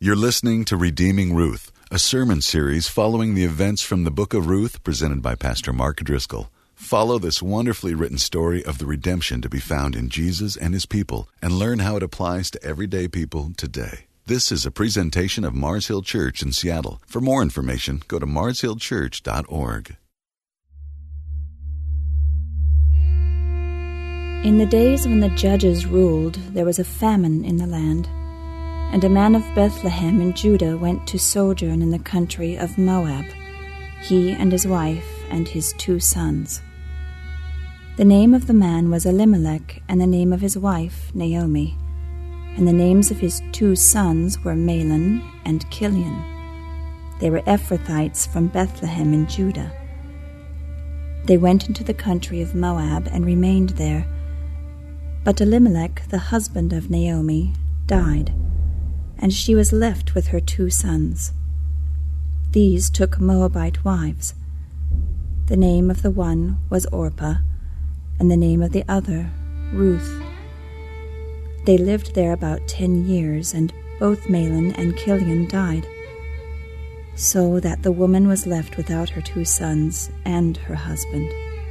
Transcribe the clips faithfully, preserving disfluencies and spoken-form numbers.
You're listening to Redeeming Ruth, a sermon series following the events from the book of Ruth presented by Pastor Mark Driscoll. Follow this wonderfully written story of the redemption to be found in Jesus and his people and learn how it applies to everyday people today. This is a presentation of Mars Hill Church in Seattle. For more information, go to mars hill church dot org. In the days when the judges ruled, there was a famine in the land. And a man of Bethlehem in Judah went to sojourn in the country of Moab, he and his wife and his two sons. The name of the man was Elimelech, and the name of his wife Naomi. And the names of his two sons were Mahlon and Chilion. They were Ephrathites from Bethlehem in Judah. They went into the country of Moab and remained there. But Elimelech, the husband of Naomi, died, and she was left with her two sons. These took Moabite wives. The name of the one was Orpah, and the name of the other Ruth. They lived there about ten years, and both Mahlon and Chilion died, so that the woman was left without her two sons and her husband.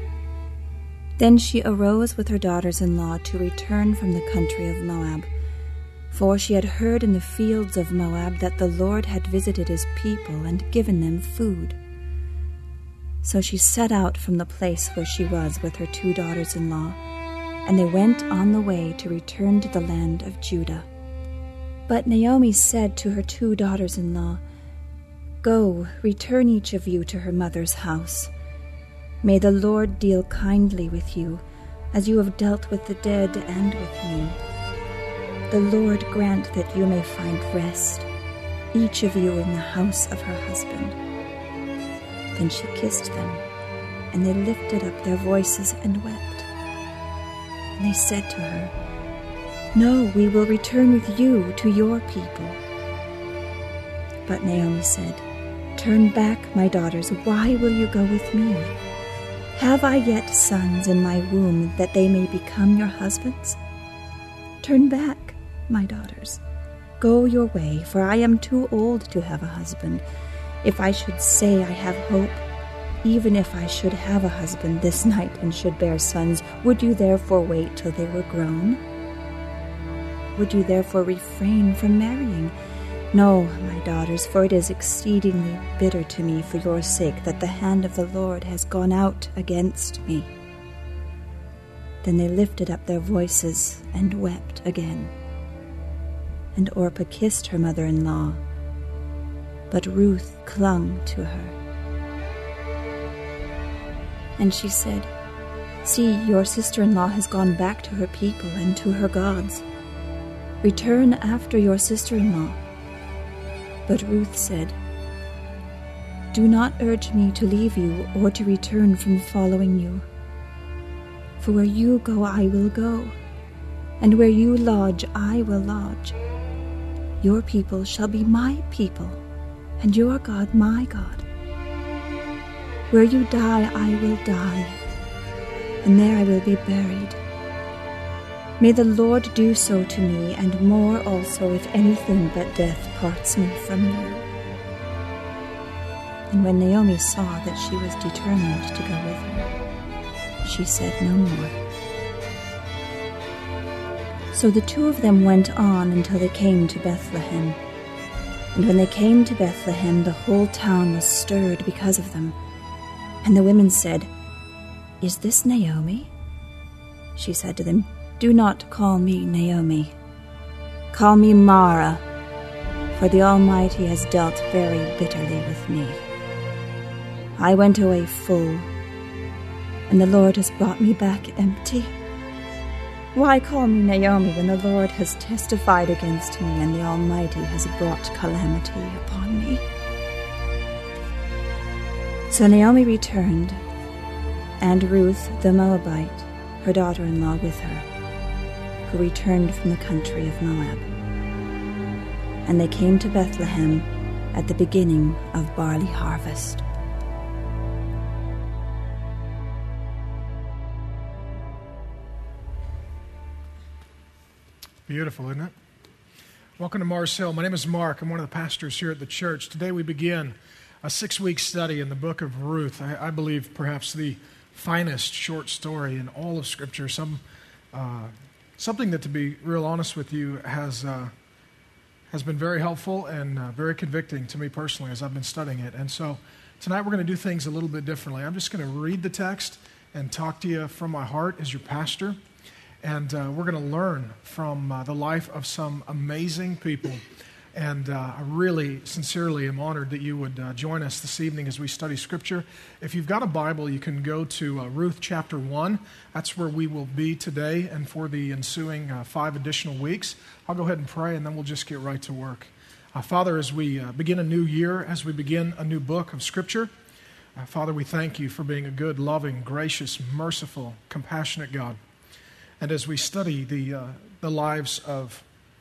Then she arose with her daughters-in-law to return from the country of Moab, for she had heard in the fields of Moab that the Lord had visited his people and given them food. So she set out from the place where she was with her two daughters-in-law, and they went on the way to return to the land of Judah. But Naomi said to her two daughters-in-law, "Go, return each of you to her mother's house. May the Lord deal kindly with you, as you have dealt with the dead and with me. The Lord grant that you may find rest, each of you in the house of her husband." Then she kissed them, and they lifted up their voices and wept. And they said to her, "No, we will return with you to your people." But Naomi said, "Turn back, my daughters, why will you go with me? Have I yet sons in my womb that they may become your husbands? Turn back, my daughters. Go your way, for I am too old to have a husband. If I should say I have hope, even if I should have a husband this night and should bear sons, would you therefore wait till they were grown? Would you therefore refrain from marrying? No, my daughters, for it is exceedingly bitter to me for your sake that the hand of the Lord has gone out against me." Then they lifted up their voices and wept again. And Orpah kissed her mother-in-law, but Ruth clung to her. And she said, "See, your sister-in-law has gone back to her people and to her gods. Return after your sister-in-law." But Ruth said, "Do not urge me to leave you or to return from following you. For where you go, I will go, and where you lodge, I will lodge. Your people shall be my people, and your God my God. Where you die, I will die, and there I will be buried. May the Lord do so to me, and more also, if anything but death parts me from you." And when Naomi saw that she was determined to go with her, she said no more. So the two of them went on until they came to Bethlehem. And when they came to Bethlehem, the whole town was stirred because of them. And the women said, "Is this Naomi?" She said to them, "Do not call me Naomi. Call me Mara, for the Almighty has dealt very bitterly with me. I went away full, and the Lord has brought me back empty. Why call me Naomi when the Lord has testified against me and the Almighty has brought calamity upon me?" So Naomi returned, and Ruth the Moabite, her daughter-in-law, with her, who returned from the country of Moab. And they came to Bethlehem at the beginning of barley harvest. Beautiful, isn't it? Welcome to Mars Hill. My name is Mark. I'm one of the pastors here at the church. Today we begin a six-week study in the book of Ruth. I, I believe perhaps the finest short story in all of Scripture. Some uh, something that, to be real honest with you, has uh, has been very helpful and uh, very convicting to me personally as I've been studying it. And so tonight we're going to do things a little bit differently. I'm just going to read the text and talk to you from my heart as your pastor. And uh, we're going to learn from uh, the life of some amazing people. And uh, I really, sincerely am honored that you would uh, join us this evening as we study Scripture. If you've got a Bible, you can go to uh, Ruth chapter one. That's where we will be today and for the ensuing uh, five additional weeks. I'll go ahead and pray, and then we'll just get right to work. Uh, Father, as we uh, begin a new year, as we begin a new book of Scripture, uh, Father, we thank you for being a good, loving, gracious, merciful, compassionate God. And as we study the uh, the lives of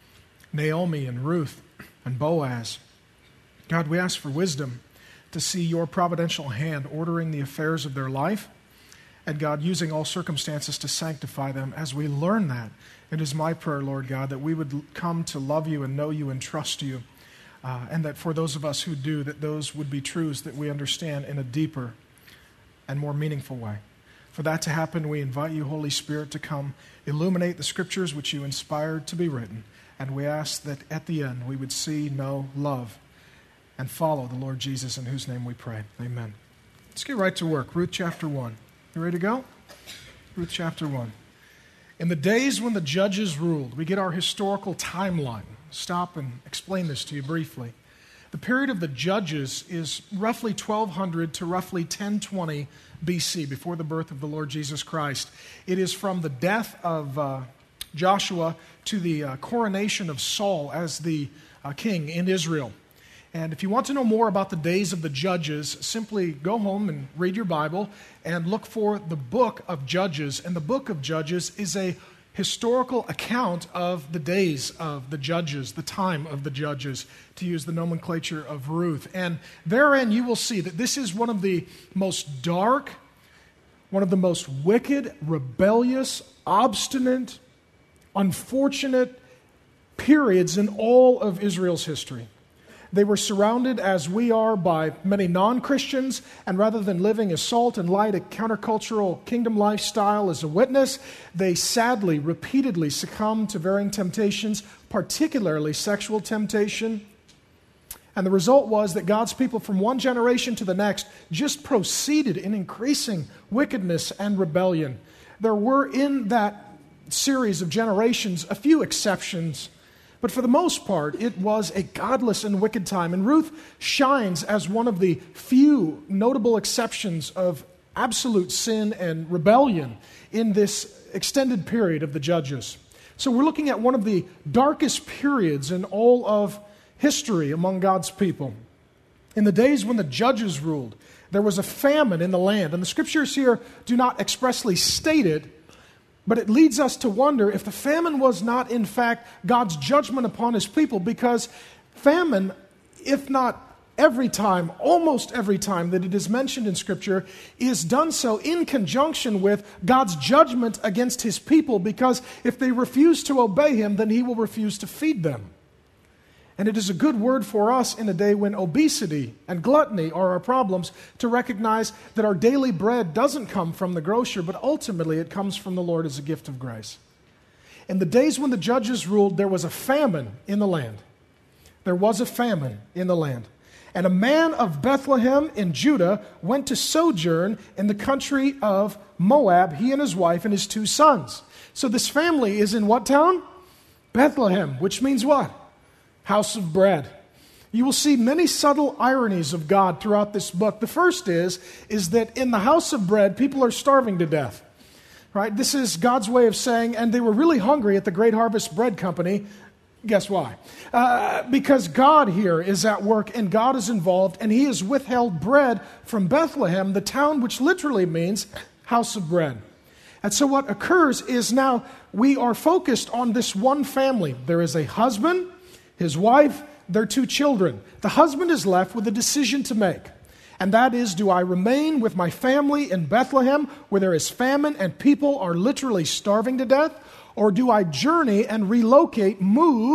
Naomi and Ruth and Boaz, God, we ask for wisdom to see your providential hand ordering the affairs of their life, and God, using all circumstances to sanctify them. As we learn that, it is my prayer, Lord God, that we would come to love you and know you and trust you, uh, and that for those of us who do, that those would be truths that we understand in a deeper and more meaningful way. For that to happen, we invite you, Holy Spirit, to come illuminate the Scriptures which you inspired to be written. And we ask that at the end we would see, know, love, and follow the Lord Jesus, in whose name we pray. Amen. Let's get right to work. Ruth chapter one. You ready to go? Ruth chapter one. In the days when the judges ruled, we get our historical timeline. Stop and explain this to you briefly. The period of the judges is roughly twelve hundred to roughly ten twenty B C, before the birth of the Lord Jesus Christ. It is from the death of uh, Joshua to the uh, coronation of Saul as the uh, king in Israel. And if you want to know more about the days of the judges, simply go home and read your Bible and look for the book of Judges. And the book of Judges is a historical account of the days of the judges, the time of the judges, to use the nomenclature of Ruth. And therein you will see that this is one of the most dark, one of the most wicked, rebellious, obstinate, unfortunate periods in all of Israel's history. They were surrounded, as we are, by many non-Christians, and rather than living as salt and light, a countercultural kingdom lifestyle as a witness, they sadly, repeatedly succumbed to varying temptations, particularly sexual temptation. And the result was that God's people from one generation to the next just proceeded in increasing wickedness and rebellion. There were in that series of generations a few exceptions, but for the most part, it was a godless and wicked time. And Ruth shines as one of the few notable exceptions of absolute sin and rebellion in this extended period of the Judges. So we're looking at one of the darkest periods in all of history among God's people. In the days when the Judges ruled, there was a famine in the land. And the Scriptures here do not expressly state it, but it leads us to wonder if the famine was not, in fact, God's judgment upon His people, because famine, if not every time, almost every time that it is mentioned in Scripture, is done so in conjunction with God's judgment against His people, because if they refuse to obey Him, then He will refuse to feed them. And it is a good word for us in a day when obesity and gluttony are our problems, to recognize that our daily bread doesn't come from the grocer, but ultimately it comes from the Lord as a gift of grace. In the days when the judges ruled, there was a famine in the land. There was a famine in the land. And a man of Bethlehem in Judah went to sojourn in the country of Moab, he and his wife and his two sons. So this family is in what town? Bethlehem, which means what? House of bread. You will see many subtle ironies of God throughout this book. The first is, is that in the house of bread, people are starving to death. Right? This is God's way of saying, and they were really hungry at the Great Harvest Bread Company. Guess why? Uh, because God here is at work, and God is involved, and He has withheld bread from Bethlehem, the town which literally means house of bread. And so what occurs is now we are focused on this one family. There is a husband, his wife, their two children. The husband is left with a decision to make. And that is, do I remain with my family in Bethlehem where there is famine and people are literally starving to death? Or do I journey and relocate, move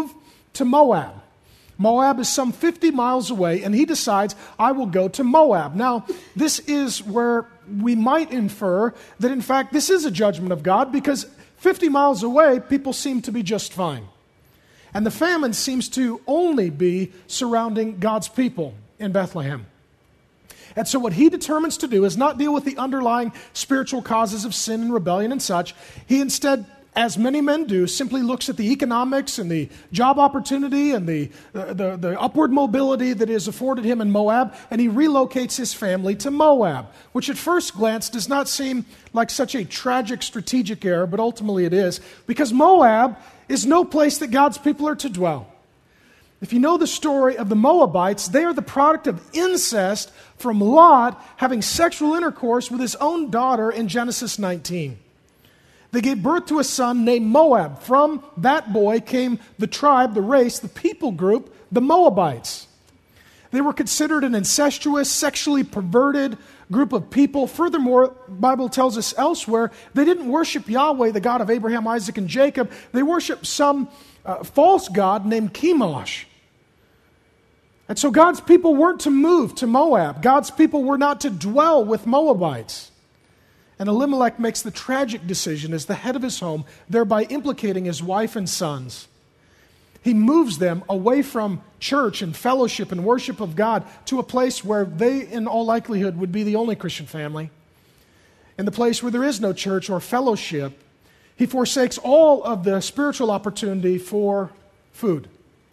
to Moab. Moab is some fifty miles away, and he decides, I will go to Moab. Now, this is where we might infer that, in fact, this is a judgment of God, because fifty miles away, people seem to be just fine. And the famine seems to only be surrounding God's people in Bethlehem. And so what he determines to do is not deal with the underlying spiritual causes of sin and rebellion and such. He instead, as many men do, simply looks at the economics and the job opportunity and the, the, the, the upward mobility that is afforded him in Moab, and he relocates his family to Moab, which at first glance does not seem like such a tragic strategic error, but ultimately it is, because Moab is no place that God's people are to dwell. If you know the story of the Moabites, they are the product of incest from Lot having sexual intercourse with his own daughter in Genesis nineteen. They gave birth to a son named Moab. From that boy came the tribe, the race, the people group, the Moabites. They were considered an incestuous, sexually perverted group of people. Furthermore, the Bible tells us elsewhere, they didn't worship Yahweh, the God of Abraham, Isaac, and Jacob. They worshiped some uh, false god named Chemosh. And so God's people weren't to move to Moab. God's people were not to dwell with Moabites. And Elimelech makes the tragic decision as the head of his home, thereby implicating his wife and sons. He moves them away from church and fellowship and worship of God to a place where they, in all likelihood, would be the only Christian family. In the place where there is no church or fellowship, he forsakes all of the spiritual opportunity for food.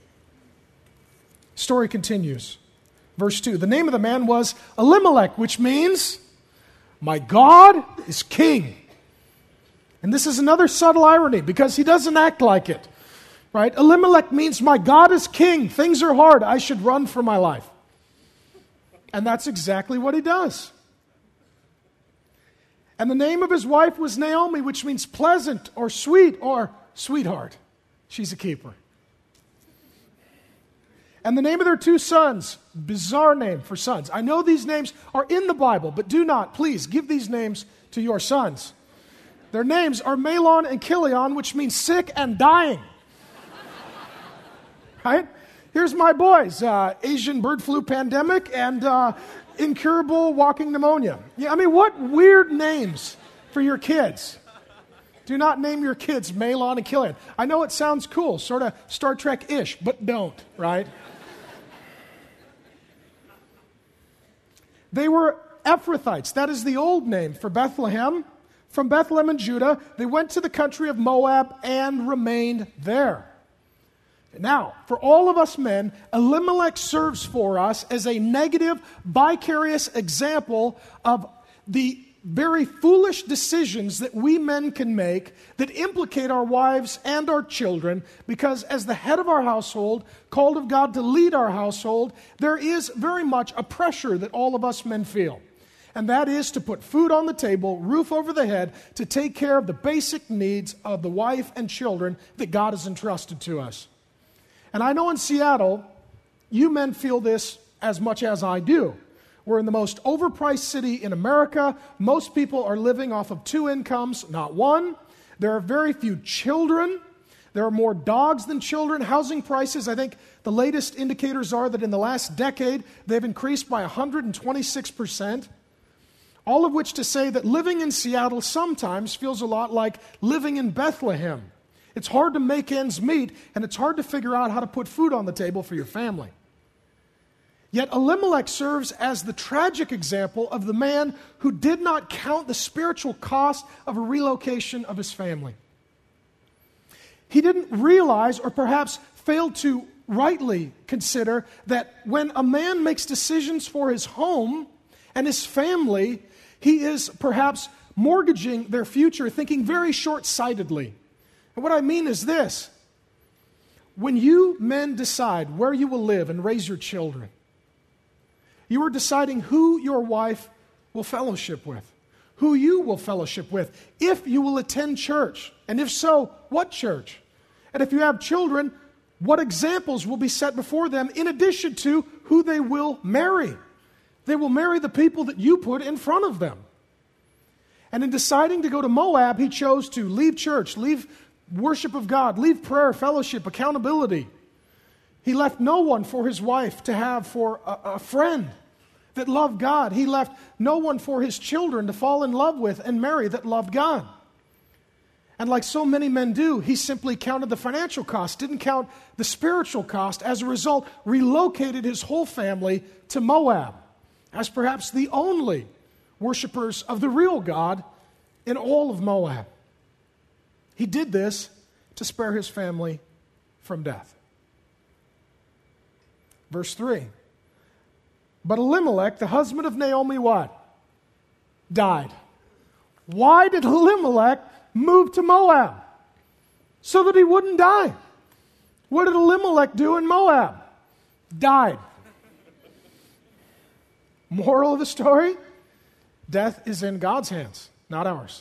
Story continues. Verse two, the name of the man was Elimelech, which means, my God is king. And this is another subtle irony, because he doesn't act like it. Right? Elimelech means, my God is king. Things are hard. I should run for my life. And that's exactly what he does. And the name of his wife was Naomi, which means pleasant or sweet or sweetheart. She's a keeper. And the name of their two sons, bizarre name for sons. I know these names are in the Bible, but do not, please, give these names to your sons. Their names are Mahlon and Chilion, which means sick and dying. Right? Here's my boys, uh, Asian bird flu pandemic and uh, incurable walking pneumonia. Yeah, I mean, what weird names for your kids. Do not name your kids Mahlon and Chilion. I know it sounds cool, sort of Star Trek-ish, but don't, right? They were Ephrathites. That is the old name for Bethlehem. From Bethlehem in Judah, they went to the country of Moab and remained there. Now, for all of us men, Elimelech serves for us as a negative, vicarious example of the very foolish decisions that we men can make that implicate our wives and our children, because as the head of our household, called of God to lead our household, there is very much a pressure that all of us men feel. And that is to put food on the table, roof over the head, to take care of the basic needs of the wife and children that God has entrusted to us. And I know in Seattle, you men feel this as much as I do. We're in the most overpriced city in America. Most people are living off of two incomes, not one. There are very few children. There are more dogs than children. Housing prices, I think the latest indicators are that in the last decade, they've increased by one hundred twenty-six percent. All of which to say that living in Seattle sometimes feels a lot like living in Bethlehem. It's hard to make ends meet, and it's hard to figure out how to put food on the table for your family. Yet Elimelech serves as the tragic example of the man who did not count the spiritual cost of a relocation of his family. He didn't realize, or perhaps failed to rightly consider, that when a man makes decisions for his home and his family, he is perhaps mortgaging their future, thinking very short-sightedly. And what I mean is this: when you men decide where you will live and raise your children, you are deciding who your wife will fellowship with, who you will fellowship with, if you will attend church, and if so, what church? And if you have children, what examples will be set before them in addition to who they will marry. They will marry the people that you put in front of them. And in deciding to go to Moab, he chose to leave church, leave worship of God, leave prayer, fellowship, accountability, He left no one for his wife to have for a, a friend that loved God. He left no one for his children to fall in love with and marry that loved God. And like so many men do, he simply counted the financial cost, didn't count the spiritual cost. As a result, relocated his whole family to Moab as perhaps the only worshipers of the real God in all of Moab. He did this to spare his family from death. Verse three. But Elimelech, the husband of Naomi, what? Died. Why did Elimelech move to Moab? So that he wouldn't die. What did Elimelech do in Moab? Died. Moral of the story? Death is in God's hands, not ours.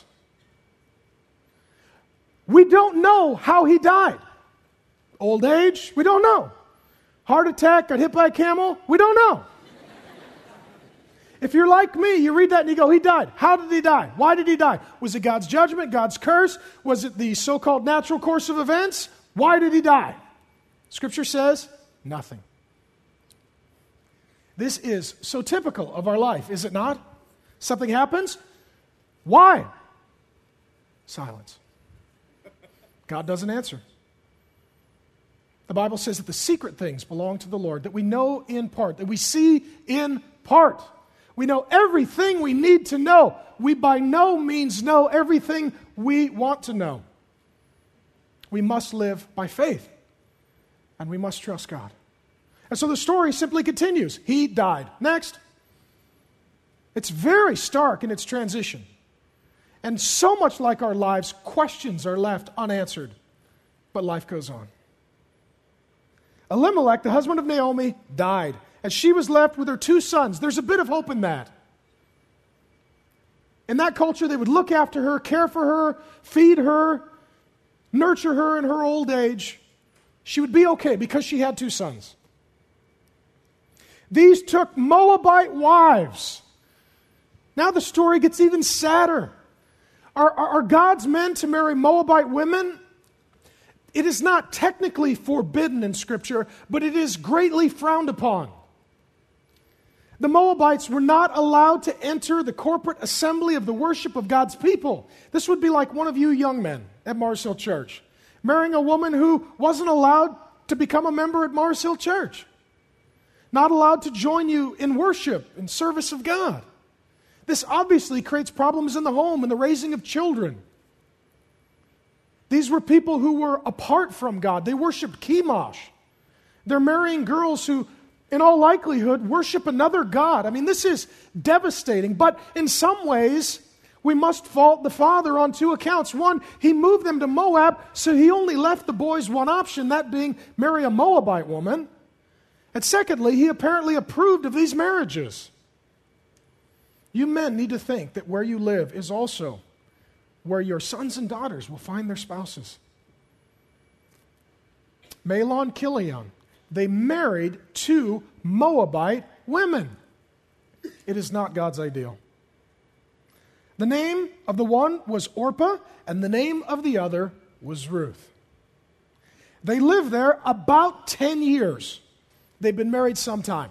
We don't know how he died. Old age? We don't know. Heart attack, got hit by a camel? We don't know. If you're like me, you read that and you go, he died. How did he die? Why did he die? Was it God's judgment, God's curse? Was it the so-called natural course of events? Why did he die? Scripture says, nothing. This is so typical of our life, is it not? Something happens. Why? Silence. God doesn't answer. The Bible says that the secret things belong to the Lord, that we know in part, that we see in part. We know everything we need to know. We by no means know everything we want to know. We must live by faith, and we must trust God. And so the story simply continues. He died. Next. It's very stark in its transition. And so much like our lives, questions are left unanswered, but life goes on. Elimelech, the husband of Naomi, died, and she was left with her two sons. There's a bit of hope in that. In that culture, they would look after her, care for her, feed her, nurture her in her old age. She would be okay because she had two sons. These took Moabite wives. Now the story gets even sadder. Are, are, are God's men to marry Moabite women? It is not technically forbidden in Scripture, but it is greatly frowned upon. The Moabites were not allowed to enter the corporate assembly of the worship of God's people. This would be like one of you young men at Mars Hill Church, marrying a woman who wasn't allowed to become a member at Mars Hill Church, not allowed to join you in worship, in service of God. This obviously creates problems in the home and the raising of children. These were people who were apart from God. They worshiped Chemosh. They're marrying girls who, in all likelihood, worship another god. I mean, this is devastating. But in some ways, we must fault the father on two accounts. One, he moved them to Moab, so he only left the boys one option, that being marry a Moabite woman. And secondly, he apparently approved of these marriages. You men need to think that where you live is also where your sons and daughters will find their spouses. Mahlon, Chilion, they married two Moabite women. It is not God's ideal. The name of the one was Orpah, and the name of the other was Ruth. They lived there about ten years. They've been married some time.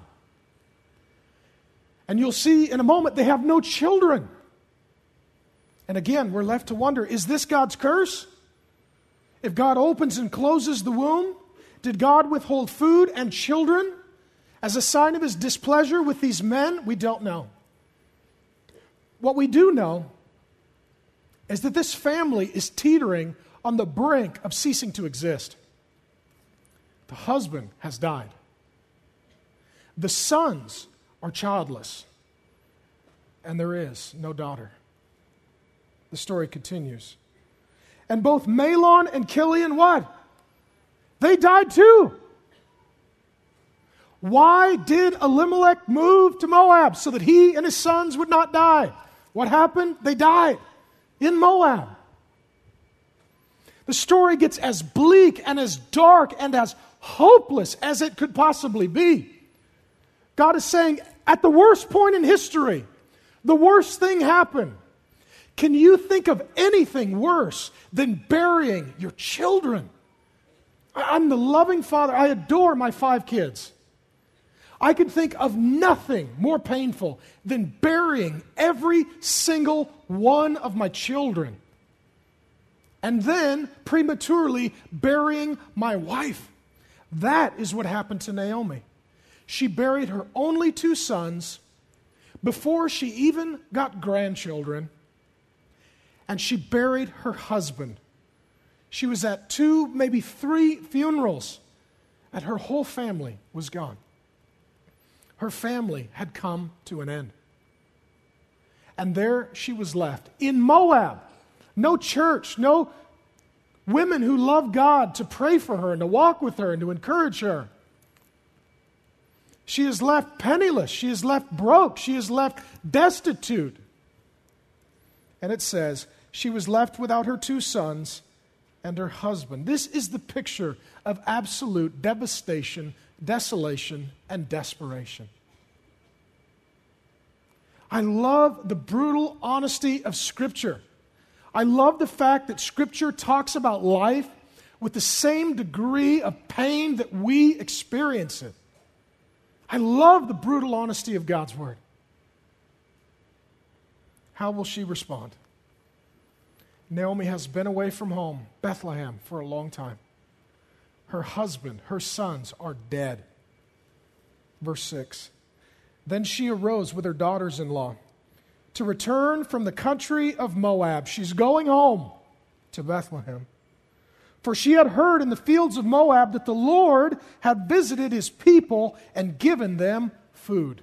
And you'll see in a moment they have no children. And again, we're left to wonder, is this God's curse? If God opens and closes the womb, did God withhold food and children as a sign of his displeasure with these men? We don't know. What we do know is that this family is teetering on the brink of ceasing to exist. The husband has died. The sons are childless. And there is no daughter. The story continues. And both Mahlon and Chilion, what? They died too. Why did Elimelech move to Moab? So that he and his sons would not die. What happened? They died in Moab. The story gets as bleak and as dark and as hopeless as it could possibly be. God is saying, at the worst point in history, the worst thing happened. Can you think of anything worse than burying your children? I'm the loving father. I adore my five kids. I can think of nothing more painful than burying every single one of my children and then prematurely burying my wife. That is what happened to Naomi. She buried her only two sons before she even got grandchildren, and she buried her husband. She was at two, maybe three funerals, and her whole family was gone. Her family had come to an end. And there she was left in Moab. No church, no women who love God to pray for her and to walk with her and to encourage her. She is left penniless. She is left broke. She is left destitute. And it says, she was left without her two sons and her husband. This is the picture of absolute devastation, desolation, and desperation. I love the brutal honesty of Scripture. I love the fact that Scripture talks about life with the same degree of pain that we experience it. I love the brutal honesty of God's Word. How will she respond? Naomi has been away from home, Bethlehem, for a long time. Her husband, her sons are dead. Verse six. Then she arose with her daughters-in-law to return from the country of Moab. She's going home to Bethlehem. For she had heard in the fields of Moab that the Lord had visited his people and given them food.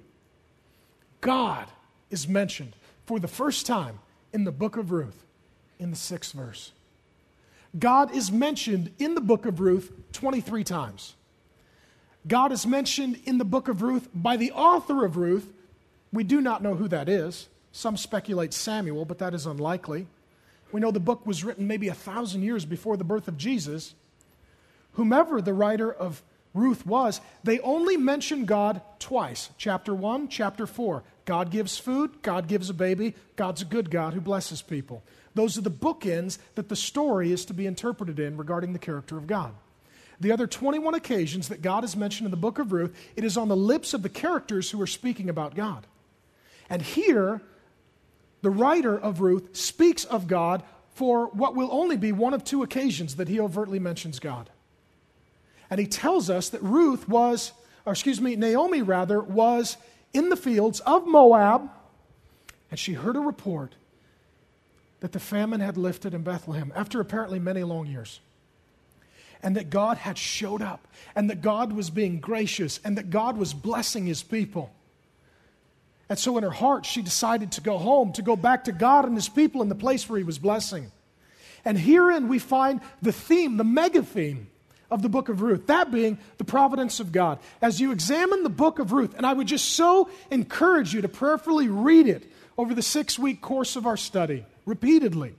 God is mentioned for the first time in the book of Ruth, in the sixth verse. God is mentioned in the book of Ruth twenty-three times. God is mentioned in the book of Ruth by the author of Ruth. We do not know who that is. Some speculate Samuel, but that is unlikely. We know the book was written maybe a thousand years before the birth of Jesus. Whomever the writer of Ruth was, they only mention God twice. Chapter one, chapter four. God gives food, God gives a baby, God's a good God who blesses people. Those are the bookends that the story is to be interpreted in regarding the character of God. The other twenty-one occasions that God is mentioned in the book of Ruth, it is on the lips of the characters who are speaking about God. And here, the writer of Ruth speaks of God for what will only be one of two occasions that he overtly mentions God. And he tells us that Ruth was, or excuse me, Naomi rather, was in the fields of Moab, and she heard a report that the famine had lifted in Bethlehem after apparently many long years. And that God had showed up, and that God was being gracious, and that God was blessing his people. And so in her heart, she decided to go home, to go back to God and his people in the place where he was blessing. And herein we find the theme, the mega theme of the book of Ruth, that being the providence of God. As you examine the book of Ruth, and I would just so encourage you to prayerfully read it over the six-week course of our study, repeatedly.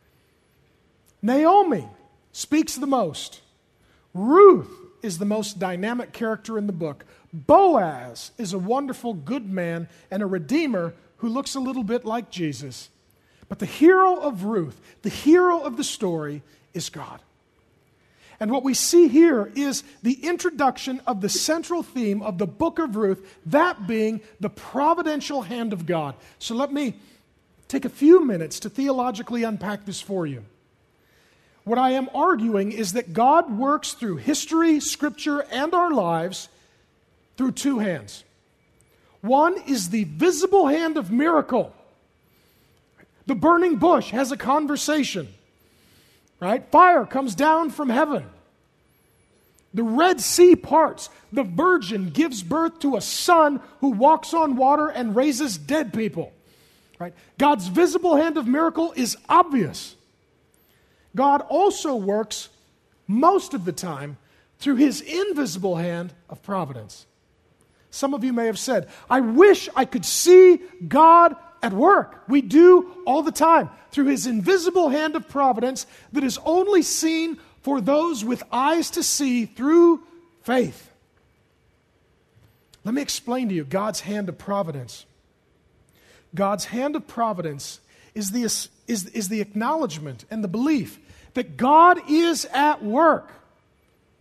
Naomi speaks the most. Ruth is the most dynamic character in the book. Boaz is a wonderful, good man and a redeemer who looks a little bit like Jesus. But the hero of Ruth, the hero of the story, is God. And what we see here is the introduction of the central theme of the book of Ruth, that being the providential hand of God. So let me take a few minutes to theologically unpack this for you. What I am arguing is that God works through history, Scripture, and our lives through two hands. One is the visible hand of miracle. The burning bush has a conversation, right? Fire comes down from heaven. The Red Sea parts. The virgin gives birth to a son who walks on water and raises dead people, right? God's visible hand of miracle is obvious. God also works most of the time through his invisible hand of providence. Some of you may have said, I wish I could see God at work. We do all the time through his invisible hand of providence that is only seen for those with eyes to see through faith. Let me explain to you God's hand of providence. God's hand of providence is the, is, is the acknowledgement and the belief that God is at work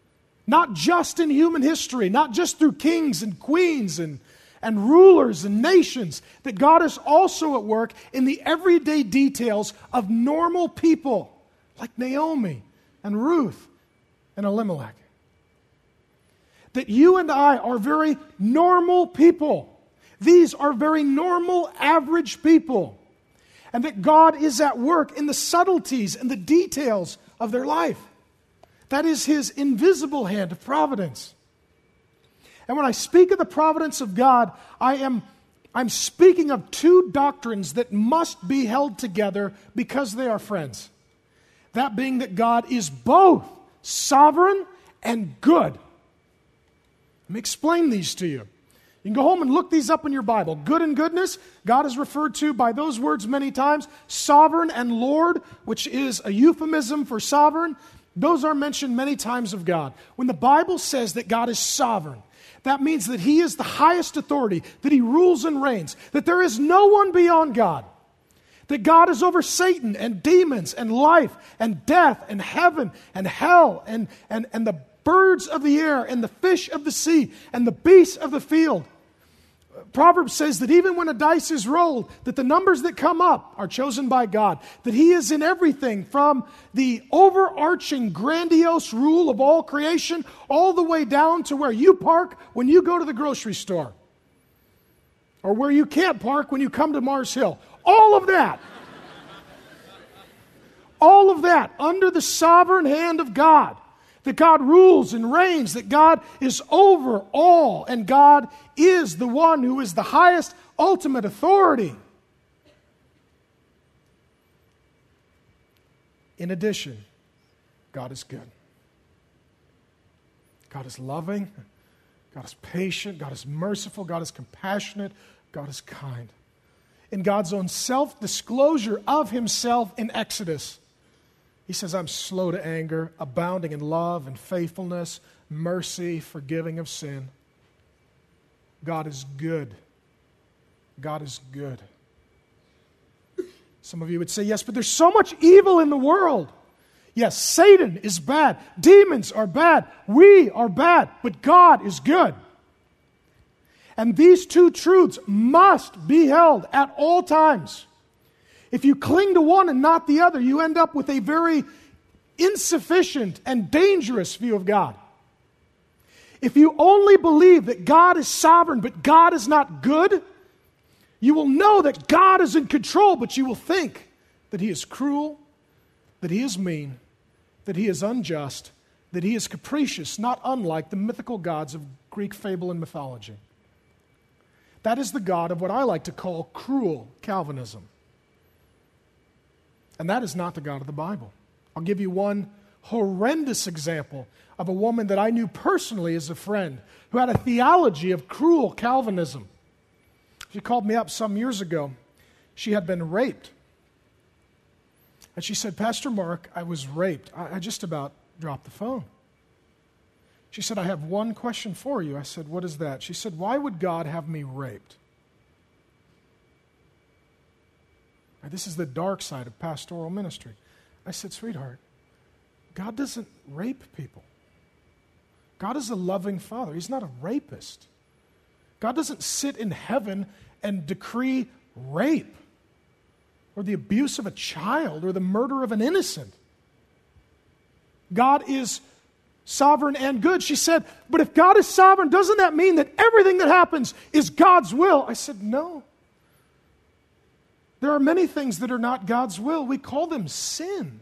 Not just in human history, not just through kings and queens and, and rulers and nations, that God is also at work in the everyday details of normal people like Naomi and Ruth and Elimelech. That you and I are very normal people. These are very normal, average people. And that God is at work in the subtleties and the details of their life. That is His invisible hand of providence. And when I speak of the providence of God, I am I'm speaking of two doctrines that must be held together because they are friends. That being that God is both sovereign and good. Let me explain these to you. You can go home and look these up in your Bible. Good and goodness, God is referred to by those words many times. Sovereign and Lord, which is a euphemism for sovereign. Those are mentioned many times of God. When the Bible says that God is sovereign, that means that He is the highest authority, that He rules and reigns, that there is no one beyond God, that God is over Satan and demons and life and death and heaven and hell and, and, and the birds of the air and the fish of the sea and the beasts of the field. Proverbs says that even when a dice is rolled, that the numbers that come up are chosen by God. That He is in everything from the overarching grandiose rule of all creation all the way down to where you park when you go to the grocery store. Or where you can't park when you come to Mars Hill. All of that. All of that under the sovereign hand of God. That God rules and reigns, that God is over all, and God is the one who is the highest ultimate authority. In addition, God is good. God is loving. God is patient. God is merciful. God is compassionate. God is kind. In God's own self-disclosure of Himself in Exodus, He says, I'm slow to anger, abounding in love and faithfulness, mercy, forgiving of sin. God is good. God is good. Some of you would say, yes, but there's so much evil in the world. Yes, Satan is bad. Demons are bad. We are bad. But God is good. And these two truths must be held at all times. If you cling to one and not the other, you end up with a very insufficient and dangerous view of God. If you only believe that God is sovereign but God is not good, you will know that God is in control, but you will think that He is cruel, that He is mean, that He is unjust, that He is capricious, not unlike the mythical gods of Greek fable and mythology. That is the God of what I like to call cruel Calvinism. And that is not the God of the Bible. I'll give you one horrendous example of a woman that I knew personally as a friend who had a theology of cruel Calvinism. She called me up some years ago. She had been raped. And she said, Pastor Mark, I was raped. I, I just about dropped the phone. She said, I have one question for you. I said, what is that? She said, why would God have me raped? This is the dark side of pastoral ministry. I said, sweetheart, God doesn't rape people. God is a loving Father. He's not a rapist. God doesn't sit in heaven and decree rape or the abuse of a child or the murder of an innocent. God is sovereign and good. She said, but if God is sovereign, doesn't that mean that everything that happens is God's will? I said, no. There are many things that are not God's will. We call them sin.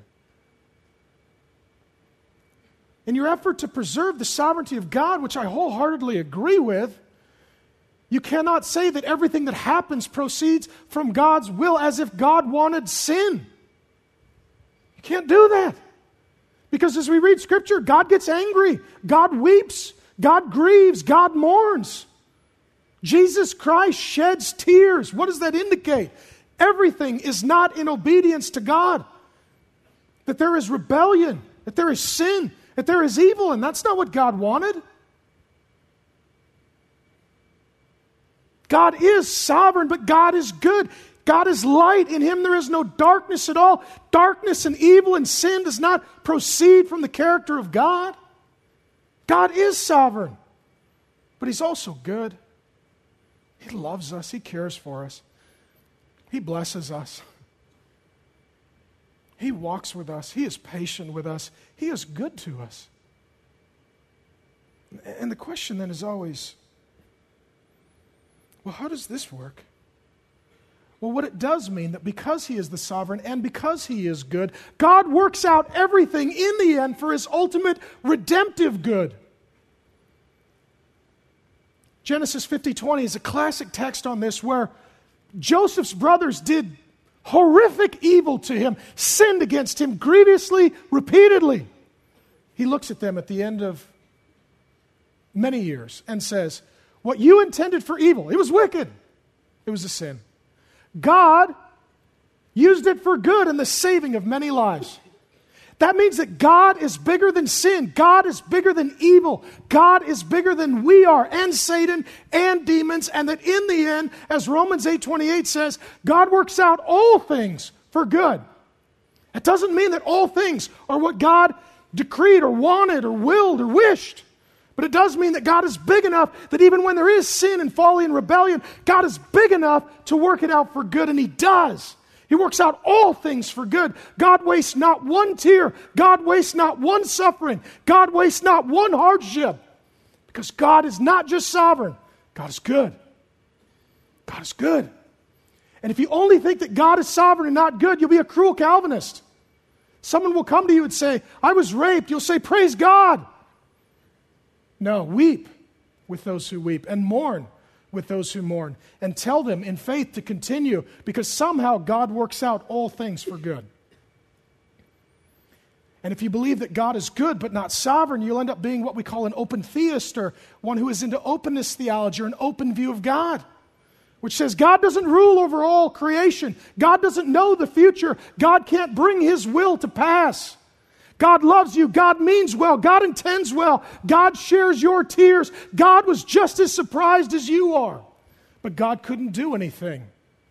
In your effort to preserve the sovereignty of God, which I wholeheartedly agree with, you cannot say that everything that happens proceeds from God's will as if God wanted sin. You can't do that. Because as we read Scripture, God gets angry. God weeps. God grieves. God mourns. Jesus Christ sheds tears. What does that indicate? Everything is not in obedience to God. That there is rebellion, that there is sin, that there is evil, and that's not what God wanted. God is sovereign, but God is good. God is light. In Him there is no darkness at all. Darkness and evil and sin does not proceed from the character of God. God is sovereign, but He's also good. He loves us. He cares for us. He blesses us. He walks with us. He is patient with us. He is good to us. And the question then is always, well, how does this work? Well, what it does mean that because He is the sovereign and because He is good, God works out everything in the end for His ultimate redemptive good. Genesis fifty twenty is a classic text on this, where Joseph's brothers did horrific evil to him, sinned against him grievously, repeatedly. He looks at them at the end of many years and says, what you intended for evil, it was wicked. It was a sin. God used it for good in the saving of many lives. That means that God is bigger than sin. God is bigger than evil. God is bigger than we are, and Satan, and demons, and that in the end, as Romans eight twenty-eight says, God works out all things for good. It doesn't mean that all things are what God decreed or wanted or willed or wished. But it does mean that God is big enough that even when there is sin and folly and rebellion, God is big enough to work it out for good, and He does. He works out all things for good. God wastes not one tear. God wastes not one suffering. God wastes not one hardship. Because God is not just sovereign. God is good. God is good. And if you only think that God is sovereign and not good, you'll be a cruel Calvinist. Someone will come to you and say, I was raped. You'll say, praise God. No, weep with those who weep and mourn with those who mourn, and tell them in faith to continue, because somehow God works out all things for good. And if you believe that God is good but not sovereign, you'll end up being what we call an open theist, or one who is into openness theology, or an open view of God, which says God doesn't rule over all creation. God doesn't know the future. God can't bring His will to pass. God loves you. God means well. God intends well. God shares your tears. God was just as surprised as you are. But God couldn't do anything.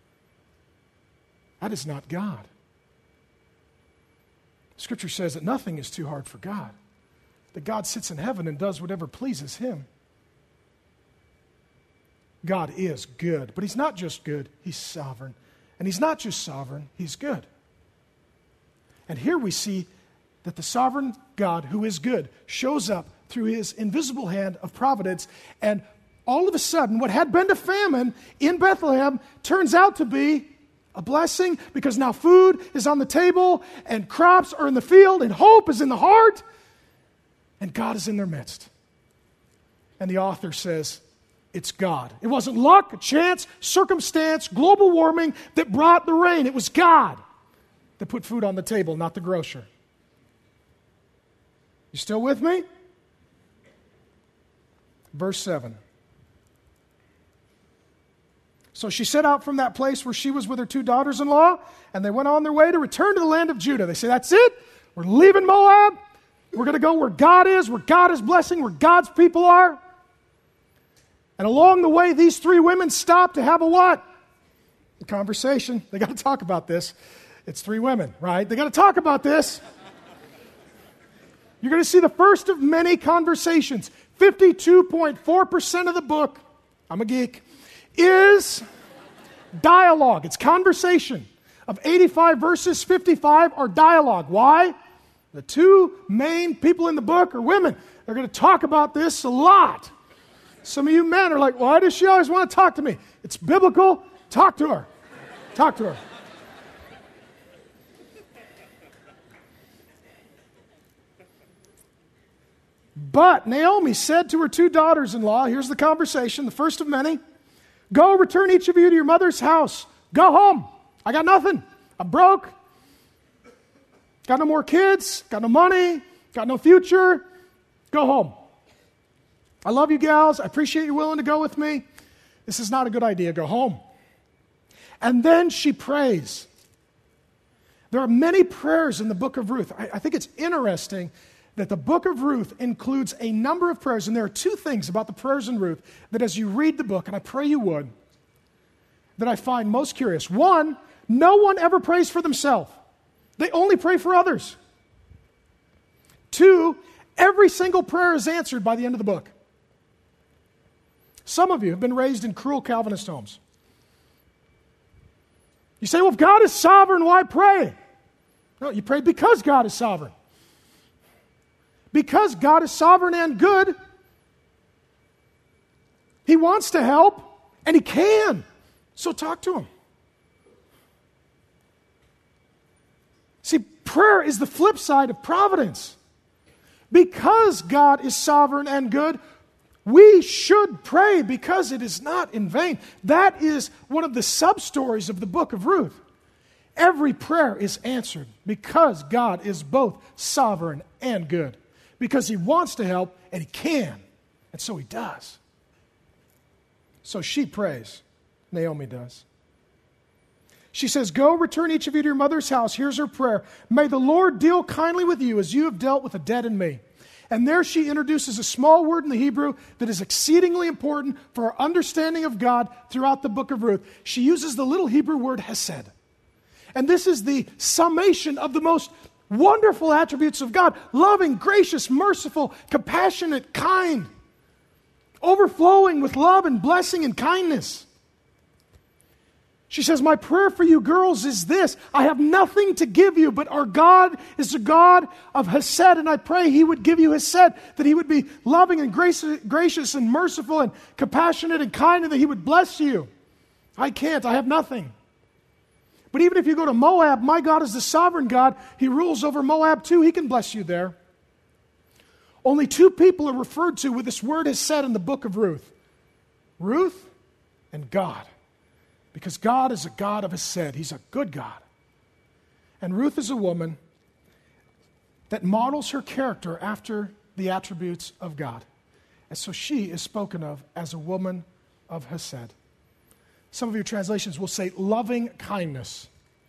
That is not God. Scripture says that nothing is too hard for God. That God sits in heaven and does whatever pleases Him. God is good. But He's not just good. He's sovereign. And He's not just sovereign. He's good. And here we see that the sovereign God, who is good, shows up through His invisible hand of providence, and all of a sudden, what had been a famine in Bethlehem turns out to be a blessing, because now food is on the table, and crops are in the field, and hope is in the heart, and God is in their midst. And the author says, it's God. It wasn't luck, chance, circumstance, global warming that brought the rain. It was God that put food on the table, not the grocer. You still with me? Verse seven. So she set out from that place where she was with her two daughters-in-law, and they went on their way to return to the land of Judah. They say, that's it. We're leaving Moab. We're going to go where God is, where God is blessing, where God's people are. And along the way, these three women stopped to have a what? A conversation. They got to talk about this. It's three women, right? They got to talk about this. You're going to see the first of many conversations. fifty-two point four percent of the book, I'm a geek, is dialogue. It's conversation. Of eighty-five verses, fifty-five are dialogue. Why? The two main people in the book are women. They're going to talk about this a lot. Some of you men are like, why does she always want to talk to me? It's biblical. Talk to her. Talk to her. But Naomi said to her two daughters-in-law, here's the conversation, the first of many, go return each of you to your mother's house. Go home. I got nothing. I'm broke. Got no more kids. Got no money. Got no future. Go home. I love you gals. I appreciate you willing to go with me. This is not a good idea. Go home. And then she prays. There are many prayers in the book of Ruth. I, I think it's interesting that the book of Ruth includes a number of prayers, and there are two things about the prayers in Ruth that as you read the book, and I pray you would, that I find most curious. One, no one ever prays for themselves. They only pray for others. Two, Every single prayer is answered by the end of the book. Some of you have been raised in cruel Calvinist homes. You say, well, if God is sovereign, why pray? No, you pray because God is sovereign. Because God is sovereign and good, He wants to help, and He can. So talk to Him. See, prayer is the flip side of providence. Because God is sovereign and good, we should pray because it is not in vain. That is one of the sub-stories of the book of Ruth. Every prayer is answered because God is both sovereign and good. Because He wants to help, and He can. And so He does. So she prays. Naomi does. She says, go, return each of you to your mother's house. Here's her prayer. May the Lord deal kindly with you as you have dealt with the dead and me. And there she introduces a small word in the Hebrew that is exceedingly important for our understanding of God throughout the book of Ruth. She uses the little Hebrew word hesed. And this is the summation of the most wonderful attributes of God. Loving, gracious, merciful, compassionate, kind. Overflowing with love and blessing and kindness. She says, my prayer for you girls is this. I have nothing to give you, but our God is a God of hesed, and I pray He would give you hesed, that He would be loving and gracious and merciful and compassionate and kind, and that He would bless you. I can't. I have nothing. But even if you go to Moab, my God is the sovereign God. He rules over Moab too. He can bless you there. Only two people are referred to with this word hesed in the book of Ruth. Ruth and God. Because God is a God of hesed. He's a good God. And Ruth is a woman that models her character after the attributes of God. And so she is spoken of as a woman of hesed. Some of your translations will say loving kindness.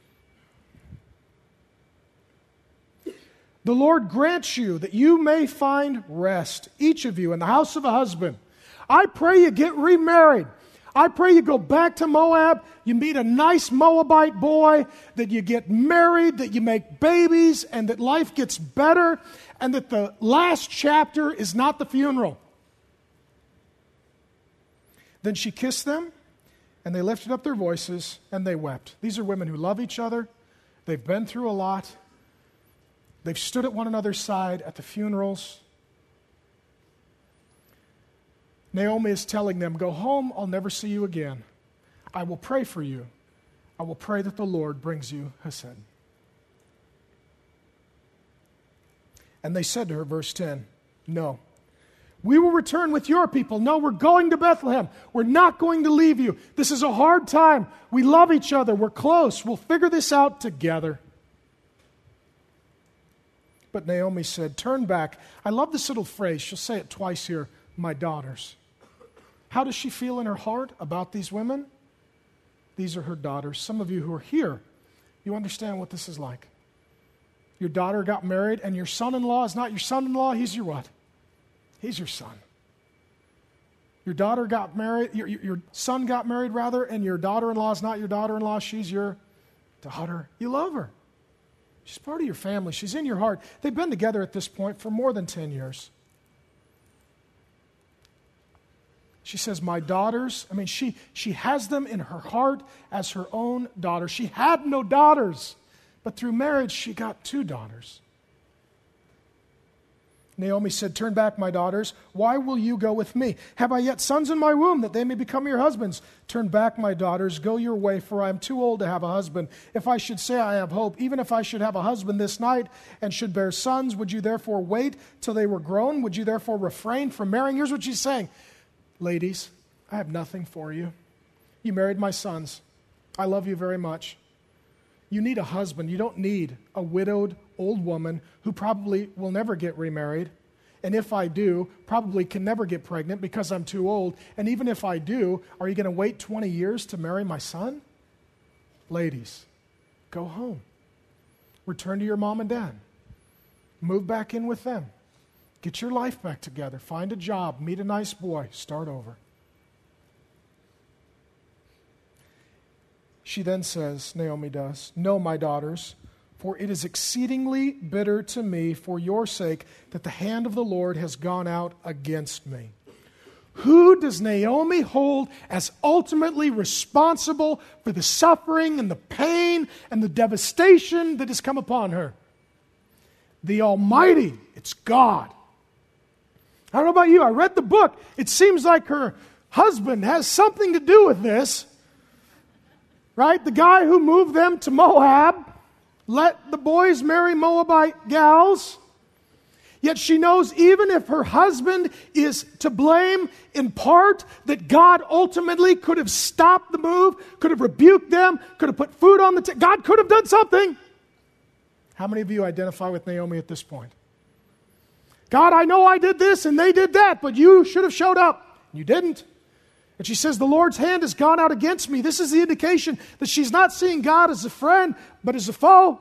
The Lord grants you that you may find rest, each of you, in the house of a husband. I pray you get remarried. I pray you go back to Moab, you meet a nice Moabite boy, that you get married, that you make babies, and that life gets better, and that the last chapter is not the funeral. Then she kissed them, and they lifted up their voices, and they wept. These are women who love each other. They've been through a lot. They've stood at one another's side at the funerals. Naomi is telling them, go home, I'll never see you again. I will pray for you. I will pray that the Lord brings you hesed. And they said to her, verse ten, no. We will return with your people. No, we're going to Bethlehem. We're not going to leave you. This is a hard time. We love each other. We're close. We'll figure this out together. But Naomi said, turn back. I love this little phrase. She'll say it twice here, my daughters. How does she feel in her heart about these women? These are her daughters. Some of you who are here, you understand what this is like. Your daughter got married, and your son-in-law is not your son-in-law. He's your what? He's your son. Your daughter got married, your, your, your son got married, rather, and your daughter-in-law is not your daughter-in-law. She's your daughter. You love her. She's part of your family. She's in your heart. They've been together at this point for more than ten years. She says, my daughters, I mean, she, she has them in her heart as her own daughters. She had no daughters, but through marriage, she got two daughters. Naomi said, turn back, my daughters. Why will you go with me? Have I yet sons in my womb that they may become your husbands? Turn back, my daughters. Go your way, for I am too old to have a husband. If I should say I have hope, even if I should have a husband this night and should bear sons, would you therefore wait till they were grown? Would you therefore refrain from marrying? Here's what she's saying. Ladies, I have nothing for you. You married my sons. I love you very much. You need a husband. You don't need a widowed old woman who probably will never get remarried. And if I do, probably can never get pregnant because I'm too old. And even if I do, are you going to wait twenty years to marry my son? Ladies, go home. Return to your mom and dad. Move back in with them. Get your life back together. Find a job. Meet a nice boy. Start over. She then says, Naomi does, no, my daughters, for it is exceedingly bitter to me for your sake that the hand of the Lord has gone out against me. Who does Naomi hold as ultimately responsible for the suffering and the pain and the devastation that has come upon her? The Almighty. It's God. I don't know about you. I read the book. It seems like her husband has something to do with this. Right? The guy who moved them to Moab let the boys marry Moabite gals. Yet she knows even if her husband is to blame in part, that God ultimately could have stopped the move, could have rebuked them, could have put food on the table. God could have done something. How many of you identify with Naomi at this point? God, I know I did this and they did that, but you should have showed up. You didn't. And she says, the Lord's hand has gone out against me. This is the indication that she's not seeing God as a friend, but as a foe.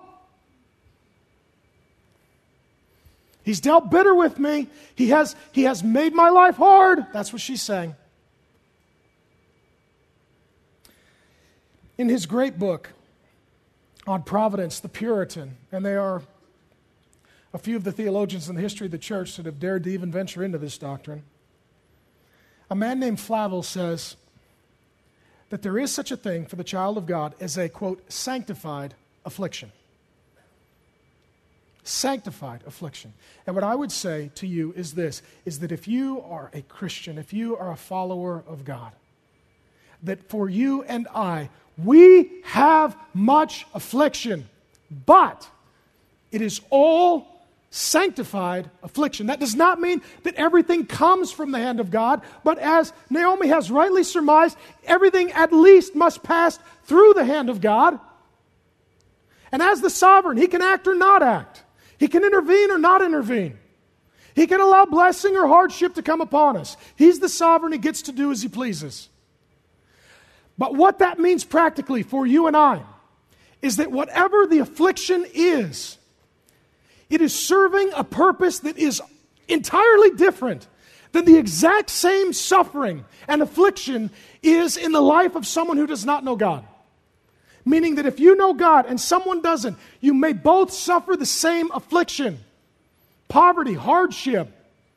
He's dealt bitter with me. He has, he has made my life hard. That's what she's saying. In his great book on Providence, the Puritan, and they are a few of the theologians in the history of the church that have dared to even venture into this doctrine, a man named Flavel says that there is such a thing for the child of God as a, quote, sanctified affliction. Sanctified affliction. And what I would say to you is this, is that if you are a Christian, if you are a follower of God, that for you and I, we have much affliction, but it is all sanctified affliction. That does not mean that everything comes from the hand of God, but as Naomi has rightly surmised, everything at least must pass through the hand of God. And as the sovereign, He can act or not act. He can intervene or not intervene. He can allow blessing or hardship to come upon us. He's the sovereign. He gets to do as He pleases. But what that means practically for you and I is that whatever the affliction is, it is serving a purpose that is entirely different than the exact same suffering and affliction is in the life of someone who does not know God. Meaning that if you know God and someone doesn't, you may both suffer the same affliction. Poverty, hardship,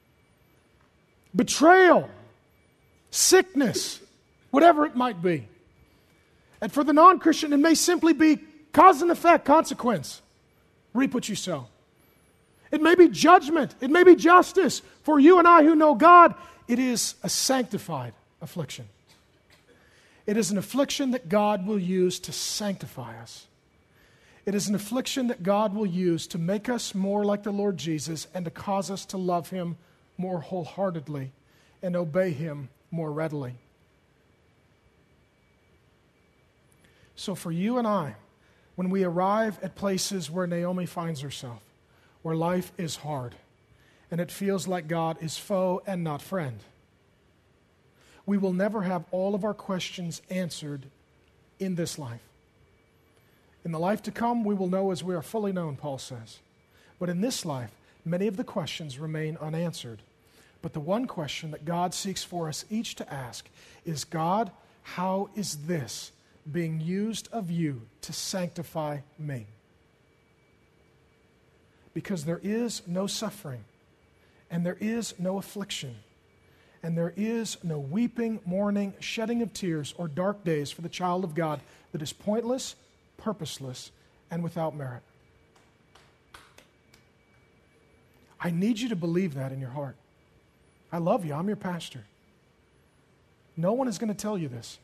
betrayal, sickness, whatever it might be. And for the non-Christian, it may simply be cause and effect, consequence. Reap what you sow. It may be judgment. It may be justice. For you and I who know God, it is a sanctified affliction. It is an affliction that God will use to sanctify us. It is an affliction that God will use to make us more like the Lord Jesus and to cause us to love Him more wholeheartedly and obey Him more readily. So for you and I, when we arrive at places where Naomi finds herself, where life is hard, and it feels like God is foe and not friend, we will never have all of our questions answered in this life. In the life to come, we will know as we are fully known, Paul says. But in this life, many of the questions remain unanswered. But the one question that God seeks for us each to ask is, God, how is this being used of you to sanctify me? Because there is no suffering, and there is no affliction, and there is no weeping, mourning, shedding of tears, or dark days for the child of God that is pointless, purposeless, and without merit. I need you to believe that in your heart. I love you. I'm your pastor. No one is going to tell you this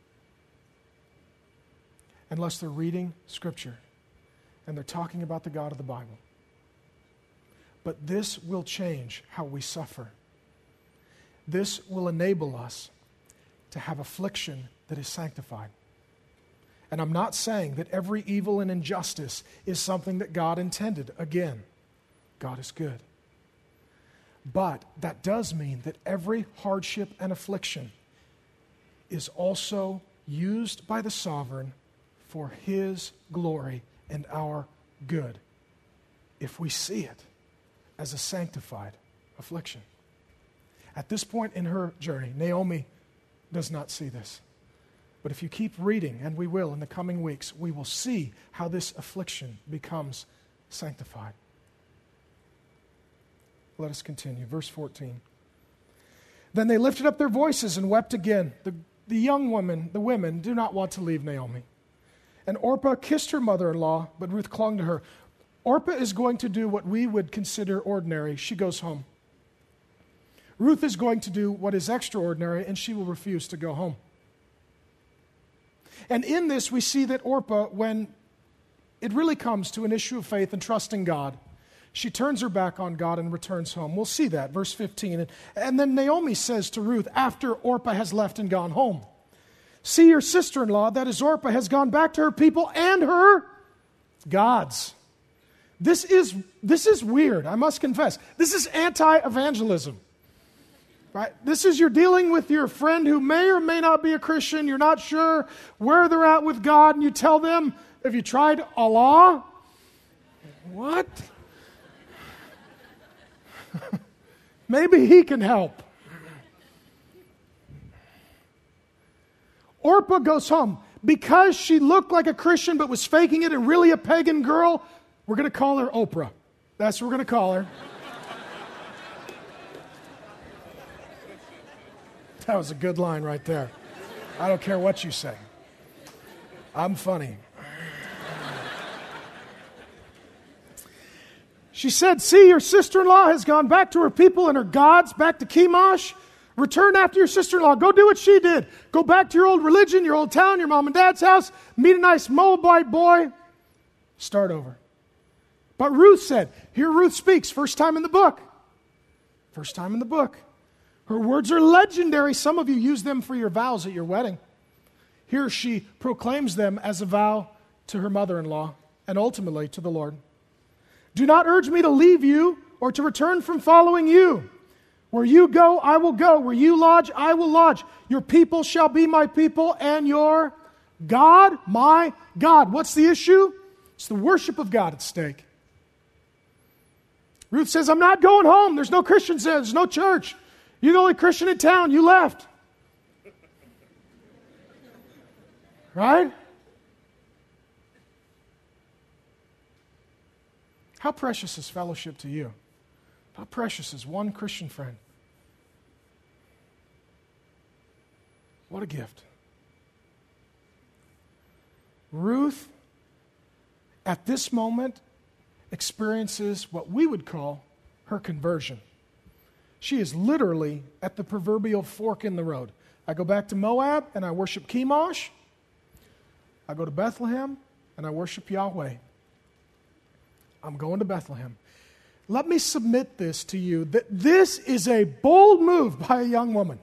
unless they're reading Scripture and they're talking about the God of the Bible. But this will change how we suffer. This will enable us to have affliction that is sanctified. And I'm not saying that every evil and injustice is something that God intended. Again, God is good. But that does mean that every hardship and affliction is also used by the sovereign for His glory and our good, if we see it as a sanctified affliction. At this point in her journey, Naomi does not see this. But if you keep reading, and we will in the coming weeks, we will see how this affliction becomes sanctified. Let us continue. Verse fourteen. Then they lifted up their voices and wept again. The, the young women, the women, do not want to leave Naomi. And Orpah kissed her mother-in-law, but Ruth clung to her. Orpah is going to do what we would consider ordinary. She goes home. Ruth is going to do what is extraordinary, and she will refuse to go home. And in this, we see that Orpah, when it really comes to an issue of faith and trusting God, she turns her back on God and returns home. We'll see that, verse fifteen. And, and then Naomi says to Ruth, after Orpah has left and gone home, see, your sister-in-law, that is Orpah, has gone back to her people and her gods. This is, this is weird, I must confess. This is anti-evangelism. Right? This is you're dealing with your friend who may or may not be a Christian. You're not sure where they're at with God, and you tell them, have you tried Allah? What? Maybe he can help. Orpah goes home. Because she looked like a Christian but was faking it and really a pagan girl, we're going to call her Oprah. That's what we're going to call her. That was a good line right there. I don't care what you say. I'm funny. She said, see, your sister-in-law has gone back to her people and her gods, back to Chemosh. Return after your sister-in-law. Go do what she did. Go back to your old religion, your old town, your mom and dad's house. Meet a nice Moabite boy. Start over. But Ruth said, here Ruth speaks, first time in the book. First time in the book. Her words are legendary. Some of you use them for your vows at your wedding. Here she proclaims them as a vow to her mother-in-law and ultimately to the Lord. Do not urge me to leave you or to return from following you. Where you go, I will go. Where you lodge, I will lodge. Your people shall be my people and your God, my God. What's the issue? It's the worship of God at stake. Ruth says, I'm not going home. There's no Christians there. There's no church. You're the only Christian in town. You left. Right? How precious is fellowship to you? How precious is one Christian friend? What a gift. Ruth, at this moment, experiences what we would call her conversion. She is literally at the proverbial fork in the road. I go back to Moab and I worship Chemosh. I go to Bethlehem and I worship Yahweh. I'm going to Bethlehem. Let me submit this to you, that this is a bold move by a young woman.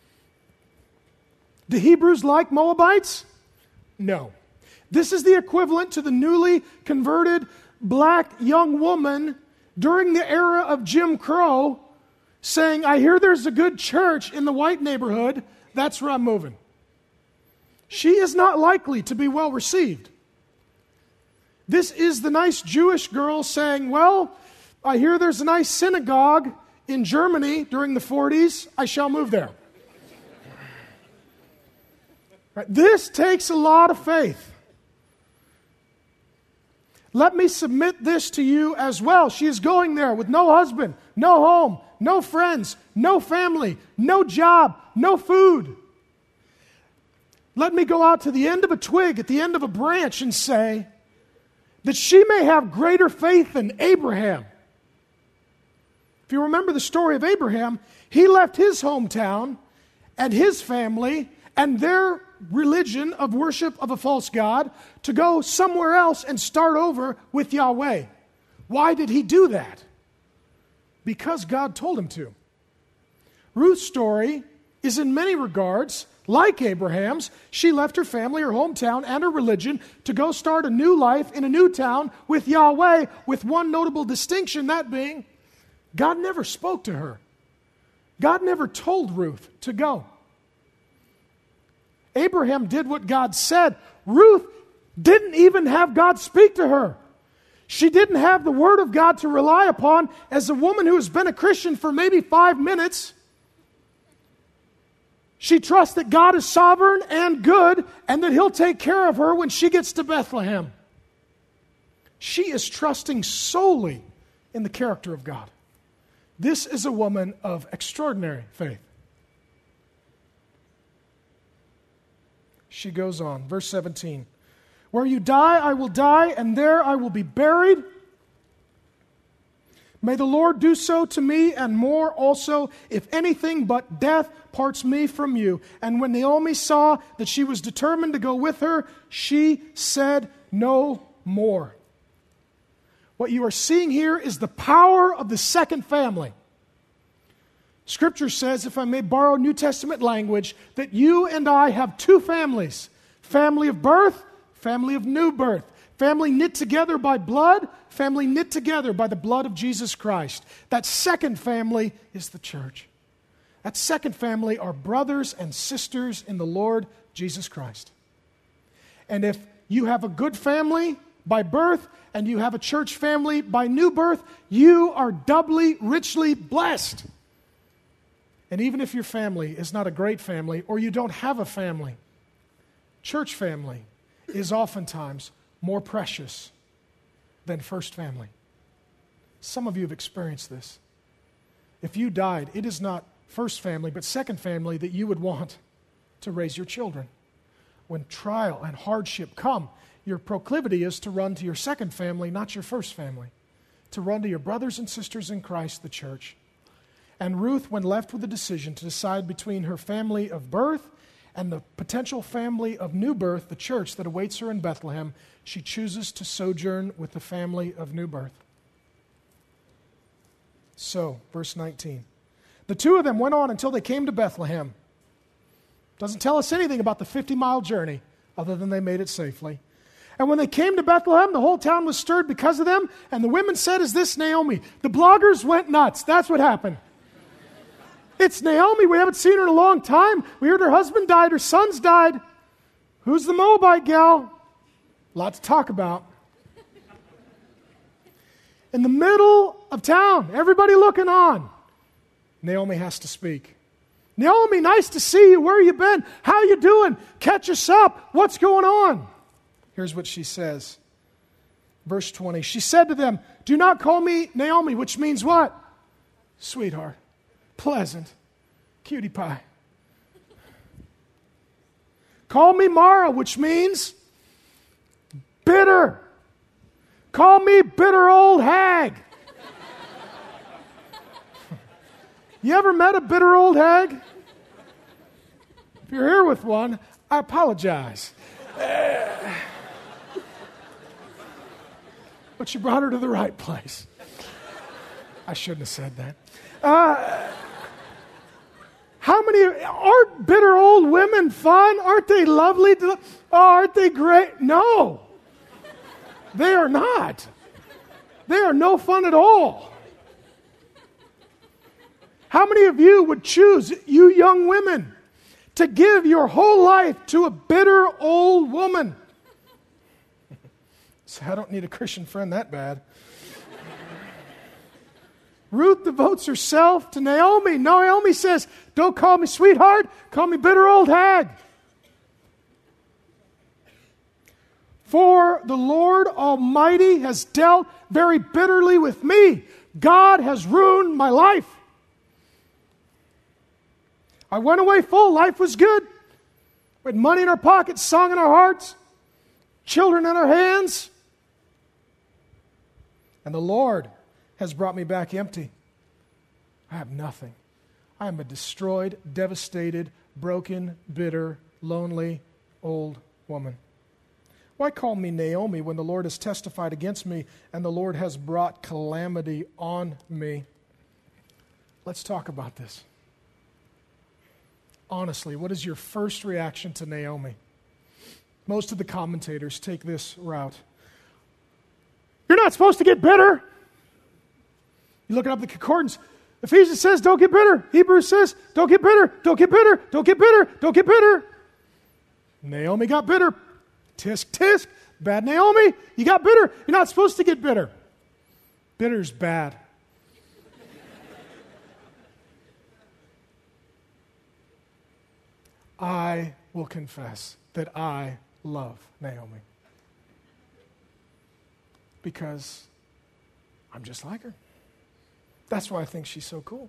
Do Hebrews like Moabites? No. This is the equivalent to the newly converted black young woman during the era of Jim Crow saying, I hear there's a good church in the white neighborhood. That's where I'm moving. She is not likely to be well received. This is the nice Jewish girl saying, well, I hear there's a nice synagogue in Germany during the forties. I shall move there. Right? This takes a lot of faith. Let me submit this to you as well. She is going there with no husband, no home, no friends, no family, no job, no food. Let me go out to the end of a twig, at the end of a branch, and say that she may have greater faith than Abraham. If you remember the story of Abraham, he left his hometown and his family and their religion of worship of a false god to go somewhere else and start over with Yahweh. Why did he do that? Because God told him to. Ruth's story is in many regards like Abraham's. She left her family, her hometown, and her religion to go start a new life in a new town with Yahweh, with one notable distinction, that being, God never spoke to her. God never told Ruth to go. Abraham did what God said. Ruth didn't even have God speak to her. She didn't have the Word of God to rely upon as a woman who has been a Christian for maybe five minutes. She trusts that God is sovereign and good and that He'll take care of her when she gets to Bethlehem. She is trusting solely in the character of God. This is a woman of extraordinary faith. She goes on, verse seventeen. Where you die, I will die, and there I will be buried. May the Lord do so to me and more also, if anything but death parts me from you. And when Naomi saw that she was determined to go with her, she said no more. What you are seeing here is the power of the second family. Scripture says, if I may borrow New Testament language, that you and I have two families. Family of birth, family of new birth. Family knit together by blood, family knit together by the blood of Jesus Christ. That second family is the church. That second family are brothers and sisters in the Lord Jesus Christ. And if you have a good family by birth and you have a church family by new birth, you are doubly, richly blessed. And even if your family is not a great family or you don't have a family, church family is oftentimes more precious than first family. Some of you have experienced this. If you died, it is not first family, but second family that you would want to raise your children. When trial and hardship come, your proclivity is to run to your second family, not your first family. To run to your brothers and sisters in Christ, the church. And Ruth, when left with the decision to decide between her family of birth and the potential family of new birth, the church that awaits her in Bethlehem, she chooses to sojourn with the family of new birth. So, verse nineteen. The two of them went on until they came to Bethlehem. Doesn't tell us anything about the fifty-mile journey, other than they made it safely. And when they came to Bethlehem, the whole town was stirred because of them, and the women said, "Is this Naomi?" The bloggers went nuts. That's what happened. It's Naomi. We haven't seen her in a long time. We heard her husband died, her sons died. Who's the Moabite gal? A lot to talk about. In the middle of town, everybody looking on, Naomi has to speak. Naomi, nice to see you. Where you been? How you doing? Catch us up. What's going on? Here's what she says. Verse twenty. She said to them, "Do not call me Naomi," which means what? Sweetheart. Pleasant. Cutie pie. Call me Mara, which means bitter. Call me bitter old hag. You ever met a bitter old hag? If you're here with one, I apologize. But you brought her to the right place. I shouldn't have said that. Uh, how many, aren't bitter old women fun? Aren't they lovely? To, oh, aren't they great? No. They are not. They are no fun at all. How many of you would choose, you young women, to give your whole life to a bitter old woman? So I don't need a Christian friend that bad. Ruth devotes herself to Naomi. Naomi says, "Don't call me sweetheart, call me bitter old hag. For the Lord Almighty has dealt very bitterly with me. God has ruined my life. I went away full, life was good. We had money in our pockets, song in our hearts, children in our hands. And the Lord has brought me back empty. I have nothing. I am a destroyed, devastated, broken, bitter, lonely, old woman. Why call me Naomi when the Lord has testified against me and the Lord has brought calamity on me?" Let's talk about this. Honestly, what is your first reaction to Naomi? Most of the commentators take this route. You're not supposed to get bitter. You look it up in the concordance. Ephesians says, don't get bitter. Hebrews says, don't get bitter, don't get bitter, don't get bitter, don't get bitter. Naomi got bitter. Tisk, tisk. Bad Naomi, you got bitter. You're not supposed to get bitter. Bitter's bad. I will confess that I love Naomi. Because I'm just like her. That's why I think she's so cool.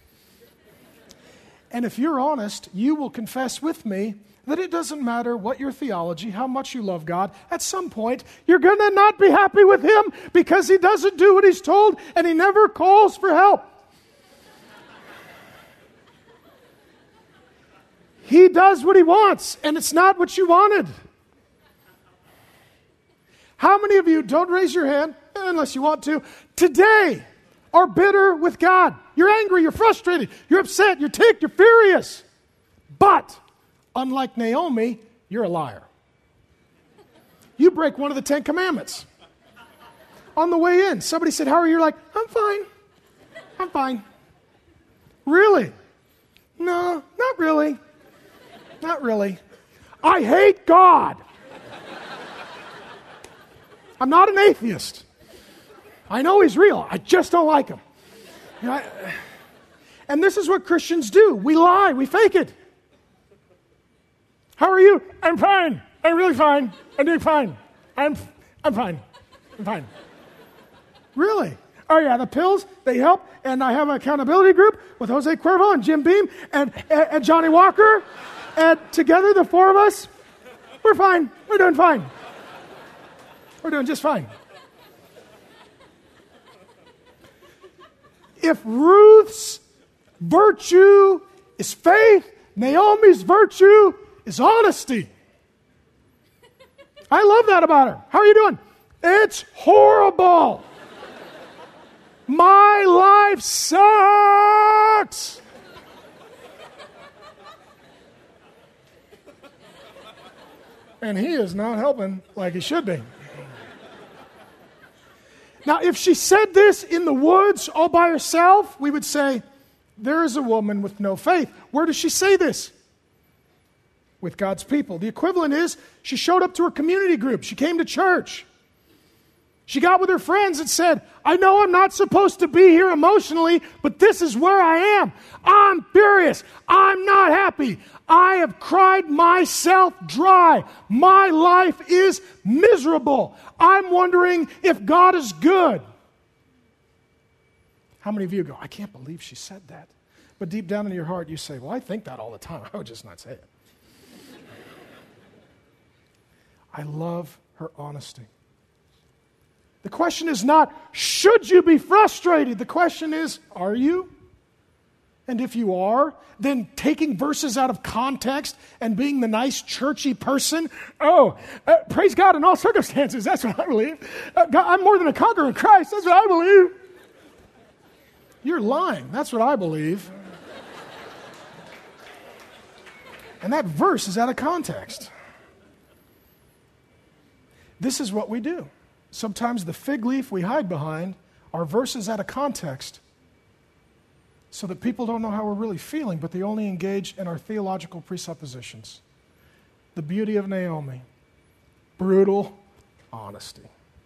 And if you're honest, you will confess with me that it doesn't matter what your theology, how much you love God, at some point you're going to not be happy with him because he doesn't do what he's told and he never calls for help. He does what he wants and it's not what you wanted. How many of you, don't raise your hand unless you want to, today are bitter with God? You're angry, you're frustrated, you're upset, you're ticked, you're furious. But unlike Naomi, you're a liar. You break one of the Ten Commandments. On the way in, somebody said, how are you? You're like, I'm fine. I'm fine. Really? No, not really. Not really. I hate God. I'm not an atheist. I know he's real. I just don't like him. You know, I, and this is what Christians do. We lie. We fake it. How are you? I'm fine. I'm really fine. I'm doing fine. I'm I'm fine. I'm fine. Really? Oh yeah, the pills, they help. And I have an accountability group with Jose Cuervo and Jim Beam and, and, and Johnny Walker. And together, the four of us, we're fine. We're doing fine. We're doing just fine. If Ruth's virtue is faith, Naomi's virtue is honesty. I love that about her. How are you doing? It's horrible. My life sucks. And he is not helping like he should be. Now, if she said this in the woods all by herself, we would say, there is a woman with no faith. Where does she say this? With God's people. The equivalent is she showed up to her community group. She came to church. She got with her friends and said, I know I'm not supposed to be here emotionally, but this is where I am. I'm furious. I'm not happy. I have cried myself dry. My life is miserable. I'm wondering if God is good. How many of you go, I can't believe she said that. But deep down in your heart, you say, well, I think that all the time. I would just not say it. I love her honesty. The question is not, should you be frustrated? The question is, are you? And if you are, then taking verses out of context and being the nice, churchy person, oh, uh, praise God in all circumstances. That's what I believe. Uh, God, I'm more than a conqueror in Christ. That's what I believe. You're lying. That's what I believe. And that verse is out of context. This is what we do. Sometimes the fig leaf we hide behind are verses out of context so that people don't know how we're really feeling, but they only engage in our theological presuppositions. The beauty of Naomi, brutal honesty.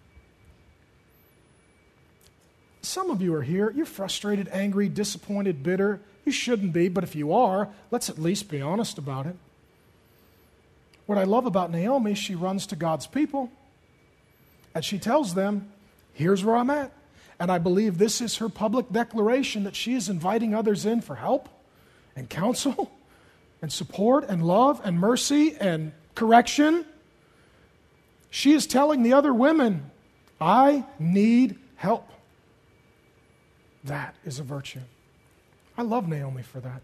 Some of you are here, you're frustrated, angry, disappointed, bitter. You shouldn't be, but if you are, let's at least be honest about it. What I love about Naomi, she runs to God's people. And she tells them, here's where I'm at. And I believe this is her public declaration that she is inviting others in for help and counsel and support and love and mercy and correction. She is telling the other women, I need help. That is a virtue. I love Naomi for that.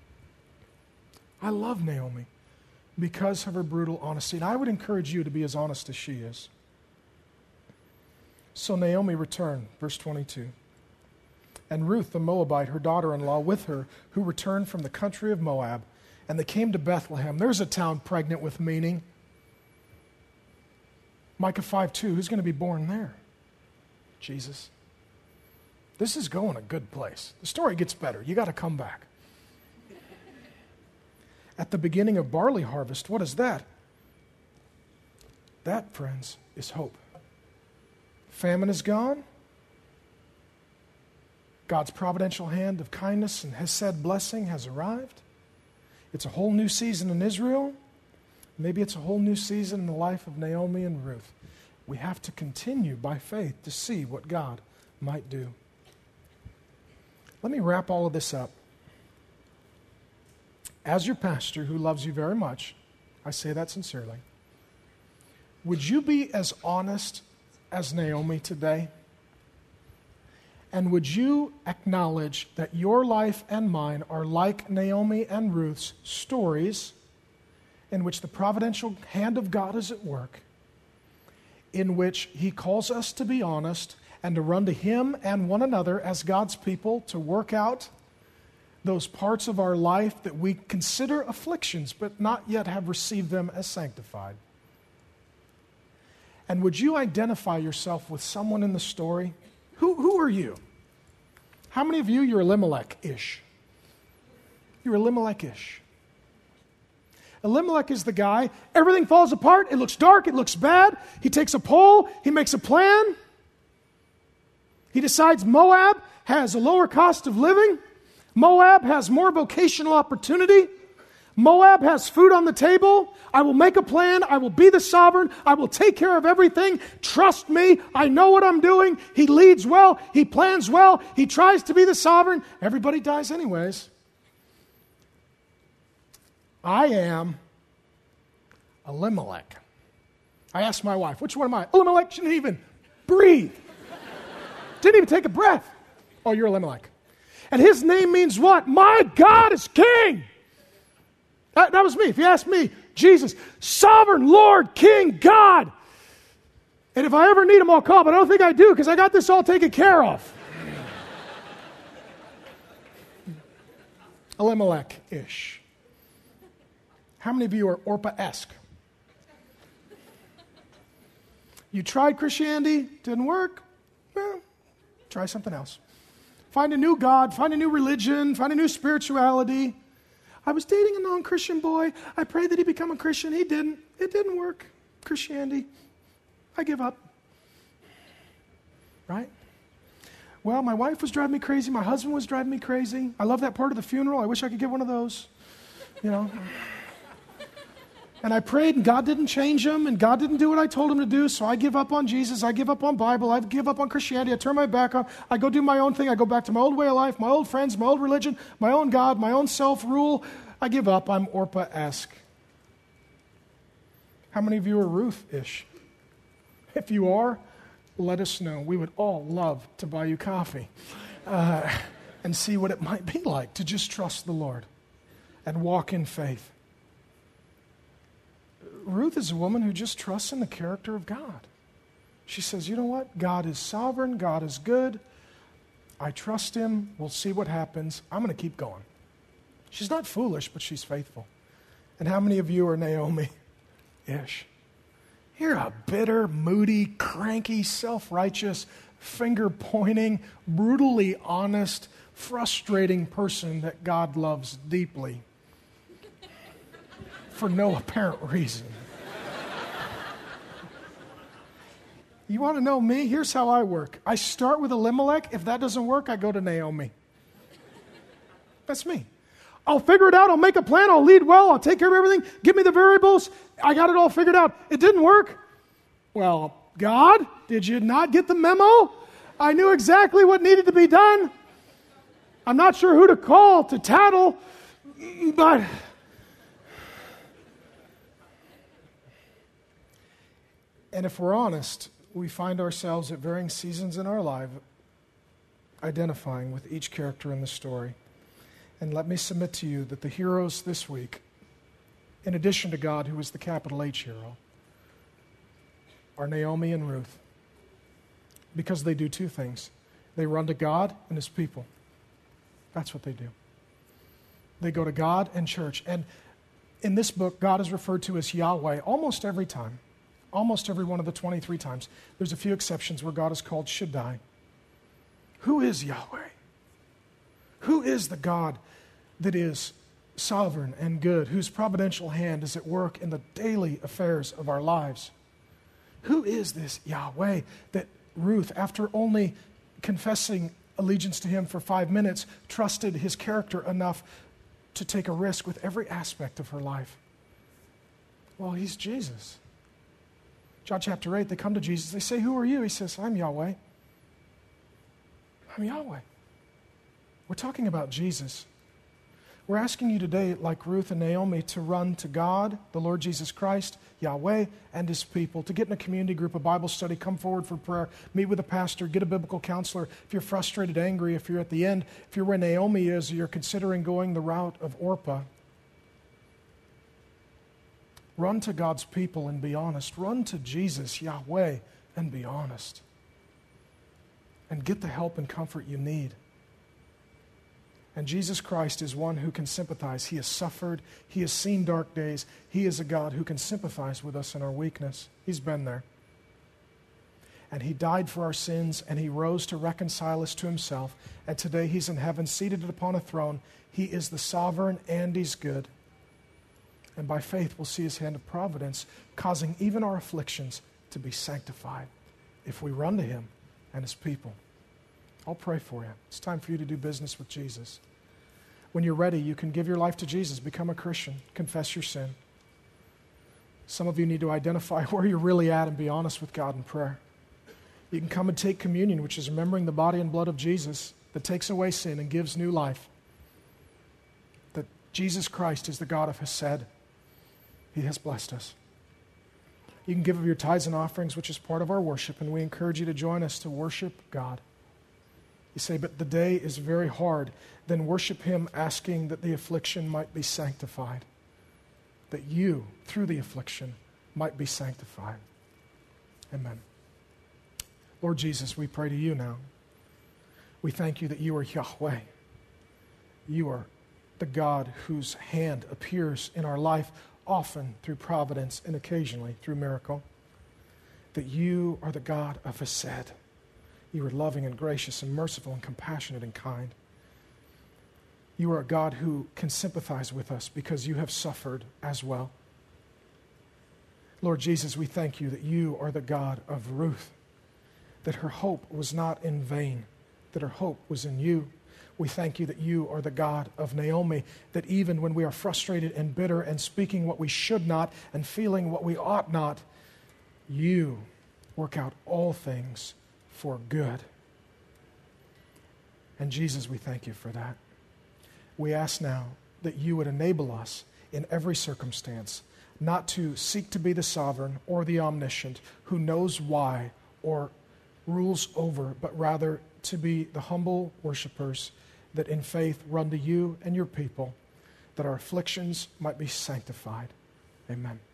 I love Naomi because of her brutal honesty. And I would encourage you to be as honest as she is. So Naomi returned, verse twenty-two. And Ruth the Moabite, her daughter-in-law, with her, who returned from the country of Moab, and they came to Bethlehem. There's a town pregnant with meaning. Micah five two, who's going to be born there? Jesus. This is going a good place. The story gets better. You got to come back. At the beginning of barley harvest, what is that? That, friends, is hope. Famine is gone. God's providential hand of kindness and hesed blessing has arrived. It's a whole new season in Israel. Maybe it's a whole new season in the life of Naomi and Ruth. We have to continue by faith to see what God might do. Let me wrap all of this up. As your pastor who loves you very much, I say that sincerely, would you be as honest as Naomi today? And would you acknowledge that your life and mine are like Naomi and Ruth's stories in which the providential hand of God is at work, in which He calls us to be honest and to run to Him and one another as God's people to work out those parts of our life that we consider afflictions but not yet have received them as sanctified? And would you identify yourself with someone in the story? Who, who are you? How many of you, you're Elimelech-ish? You're Elimelech-ish. Elimelech is the guy, everything falls apart, it looks dark, it looks bad. He takes a pole, he makes a plan. He decides Moab has a lower cost of living. Moab has more vocational opportunity. Moab has food on the table. I will make a plan. I will be the sovereign. I will take care of everything. Trust me. I know what I'm doing. He leads well. He plans well. He tries to be the sovereign. Everybody dies anyways. I am Elimelech. I asked my wife, which one am I? Elimelech didn't even breathe. Didn't even take a breath. Oh, you're Elimelech. And his name means what? My God is king. That, that was me. If you ask me, Jesus, sovereign Lord, King, God. And if I ever need him, I'll call, but I don't think I do because I got this all taken care of. Elimelech-ish. How many of you are Orpah-esque? You tried Christianity, didn't work? Well, try something else. Find a new God, find a new religion, find a new spirituality. I was dating a non-Christian boy. I prayed that he become a Christian. He didn't. It didn't work. Christianity. I give up. Right? Well, my wife was driving me crazy. My husband was driving me crazy. I love that part of the funeral. I wish I could get one of those. You know? And I prayed, and God didn't change him, and God didn't do what I told him to do, so I give up on Jesus. I give up on Bible. I give up on Christianity. I turn my back on. I go do my own thing. I go back to my old way of life, my old friends, my old religion, my own God, my own self-rule. I give up. I'm Orpah-esque. How many of you are Ruth-ish? If you are, let us know. We would all love to buy you coffee uh, and see what it might be like to just trust the Lord and walk in faith. Ruth is a woman who just trusts in the character of God. She says, you know what? God is sovereign. God is good. I trust him. We'll see what happens. I'm going to keep going. She's not foolish, but she's faithful. And how many of you are Naomi-ish? You're a bitter, moody, cranky, self-righteous, finger-pointing, brutally honest, frustrating person that God loves deeply for no apparent reason. You want to know me? Here's how I work. I start with Elimelech. If that doesn't work, I go to Naomi. That's me. I'll figure it out. I'll make a plan. I'll lead well. I'll take care of everything. Give me the variables. I got it all figured out. It didn't work. Well, God, did you not get the memo? I knew exactly what needed to be done. I'm not sure who to call to tattle, but and if we're honest, we find ourselves at varying seasons in our life identifying with each character in the story. And let me submit to you that the heroes this week, in addition to God, who is the capital H hero, are Naomi and Ruth. Because they do two things. They run to God and his people. That's what they do. They go to God and church. And in this book, God is referred to as Yahweh almost every time. Almost every one of the twenty-three times. There's a few exceptions where God is called Shaddai. Who is Yahweh? Who is the God that is sovereign and good, whose providential hand is at work in the daily affairs of our lives? Who is this Yahweh that Ruth, after only confessing allegiance to him for five minutes, trusted his character enough to take a risk with every aspect of her life? Well, he's Jesus. John chapter eight, they come to Jesus. They say, who are you? He says, I'm Yahweh. I'm Yahweh. We're talking about Jesus. We're asking you today, like Ruth and Naomi, to run to God, the Lord Jesus Christ, Yahweh, and his people, to get in a community group, a Bible study, come forward for prayer, meet with a pastor, get a biblical counselor. If you're frustrated, angry, if you're at the end, if you're where Naomi is, or you're considering going the route of Orpah, run to God's people and be honest. Run to Jesus, Yahweh, and be honest. And get the help and comfort you need. And Jesus Christ is one who can sympathize. He has suffered. He has seen dark days. He is a God who can sympathize with us in our weakness. He's been there. And he died for our sins, and he rose to reconcile us to himself. And today he's in heaven, seated upon a throne. He is the sovereign, and he's good. And by faith, we'll see his hand of providence, causing even our afflictions to be sanctified if we run to him and his people. I'll pray for you. It's time for you to do business with Jesus. When you're ready, you can give your life to Jesus, become a Christian, confess your sin. Some of you need to identify where you're really at and be honest with God in prayer. You can come and take communion, which is remembering the body and blood of Jesus that takes away sin and gives new life. That Jesus Christ is the God of Hesed. He has blessed us. You can give of your tithes and offerings, which is part of our worship, and we encourage you to join us to worship God. You say, but the day is very hard. Then worship him, asking that the affliction might be sanctified. That you, through the affliction, might be sanctified. Amen. Lord Jesus, we pray to you now. We thank you that you are Yahweh. You are the God whose hand appears in our life, often through providence and occasionally through miracle. That you are the God of Hesed. You are loving and gracious and merciful and compassionate and kind. You are a God who can sympathize with us because you have suffered as well. Lord Jesus, we thank you that you are the God of Ruth, that her hope was not in vain, that her hope was in you. We thank you that you are the God of Naomi, that even when we are frustrated and bitter and speaking what we should not and feeling what we ought not, you work out all things for good. And Jesus, we thank you for that. We ask now that you would enable us in every circumstance not to seek to be the sovereign or the omniscient who knows why or rules over, but rather to be the humble worshipers that in faith run to you and your people, that our afflictions might be sanctified. Amen.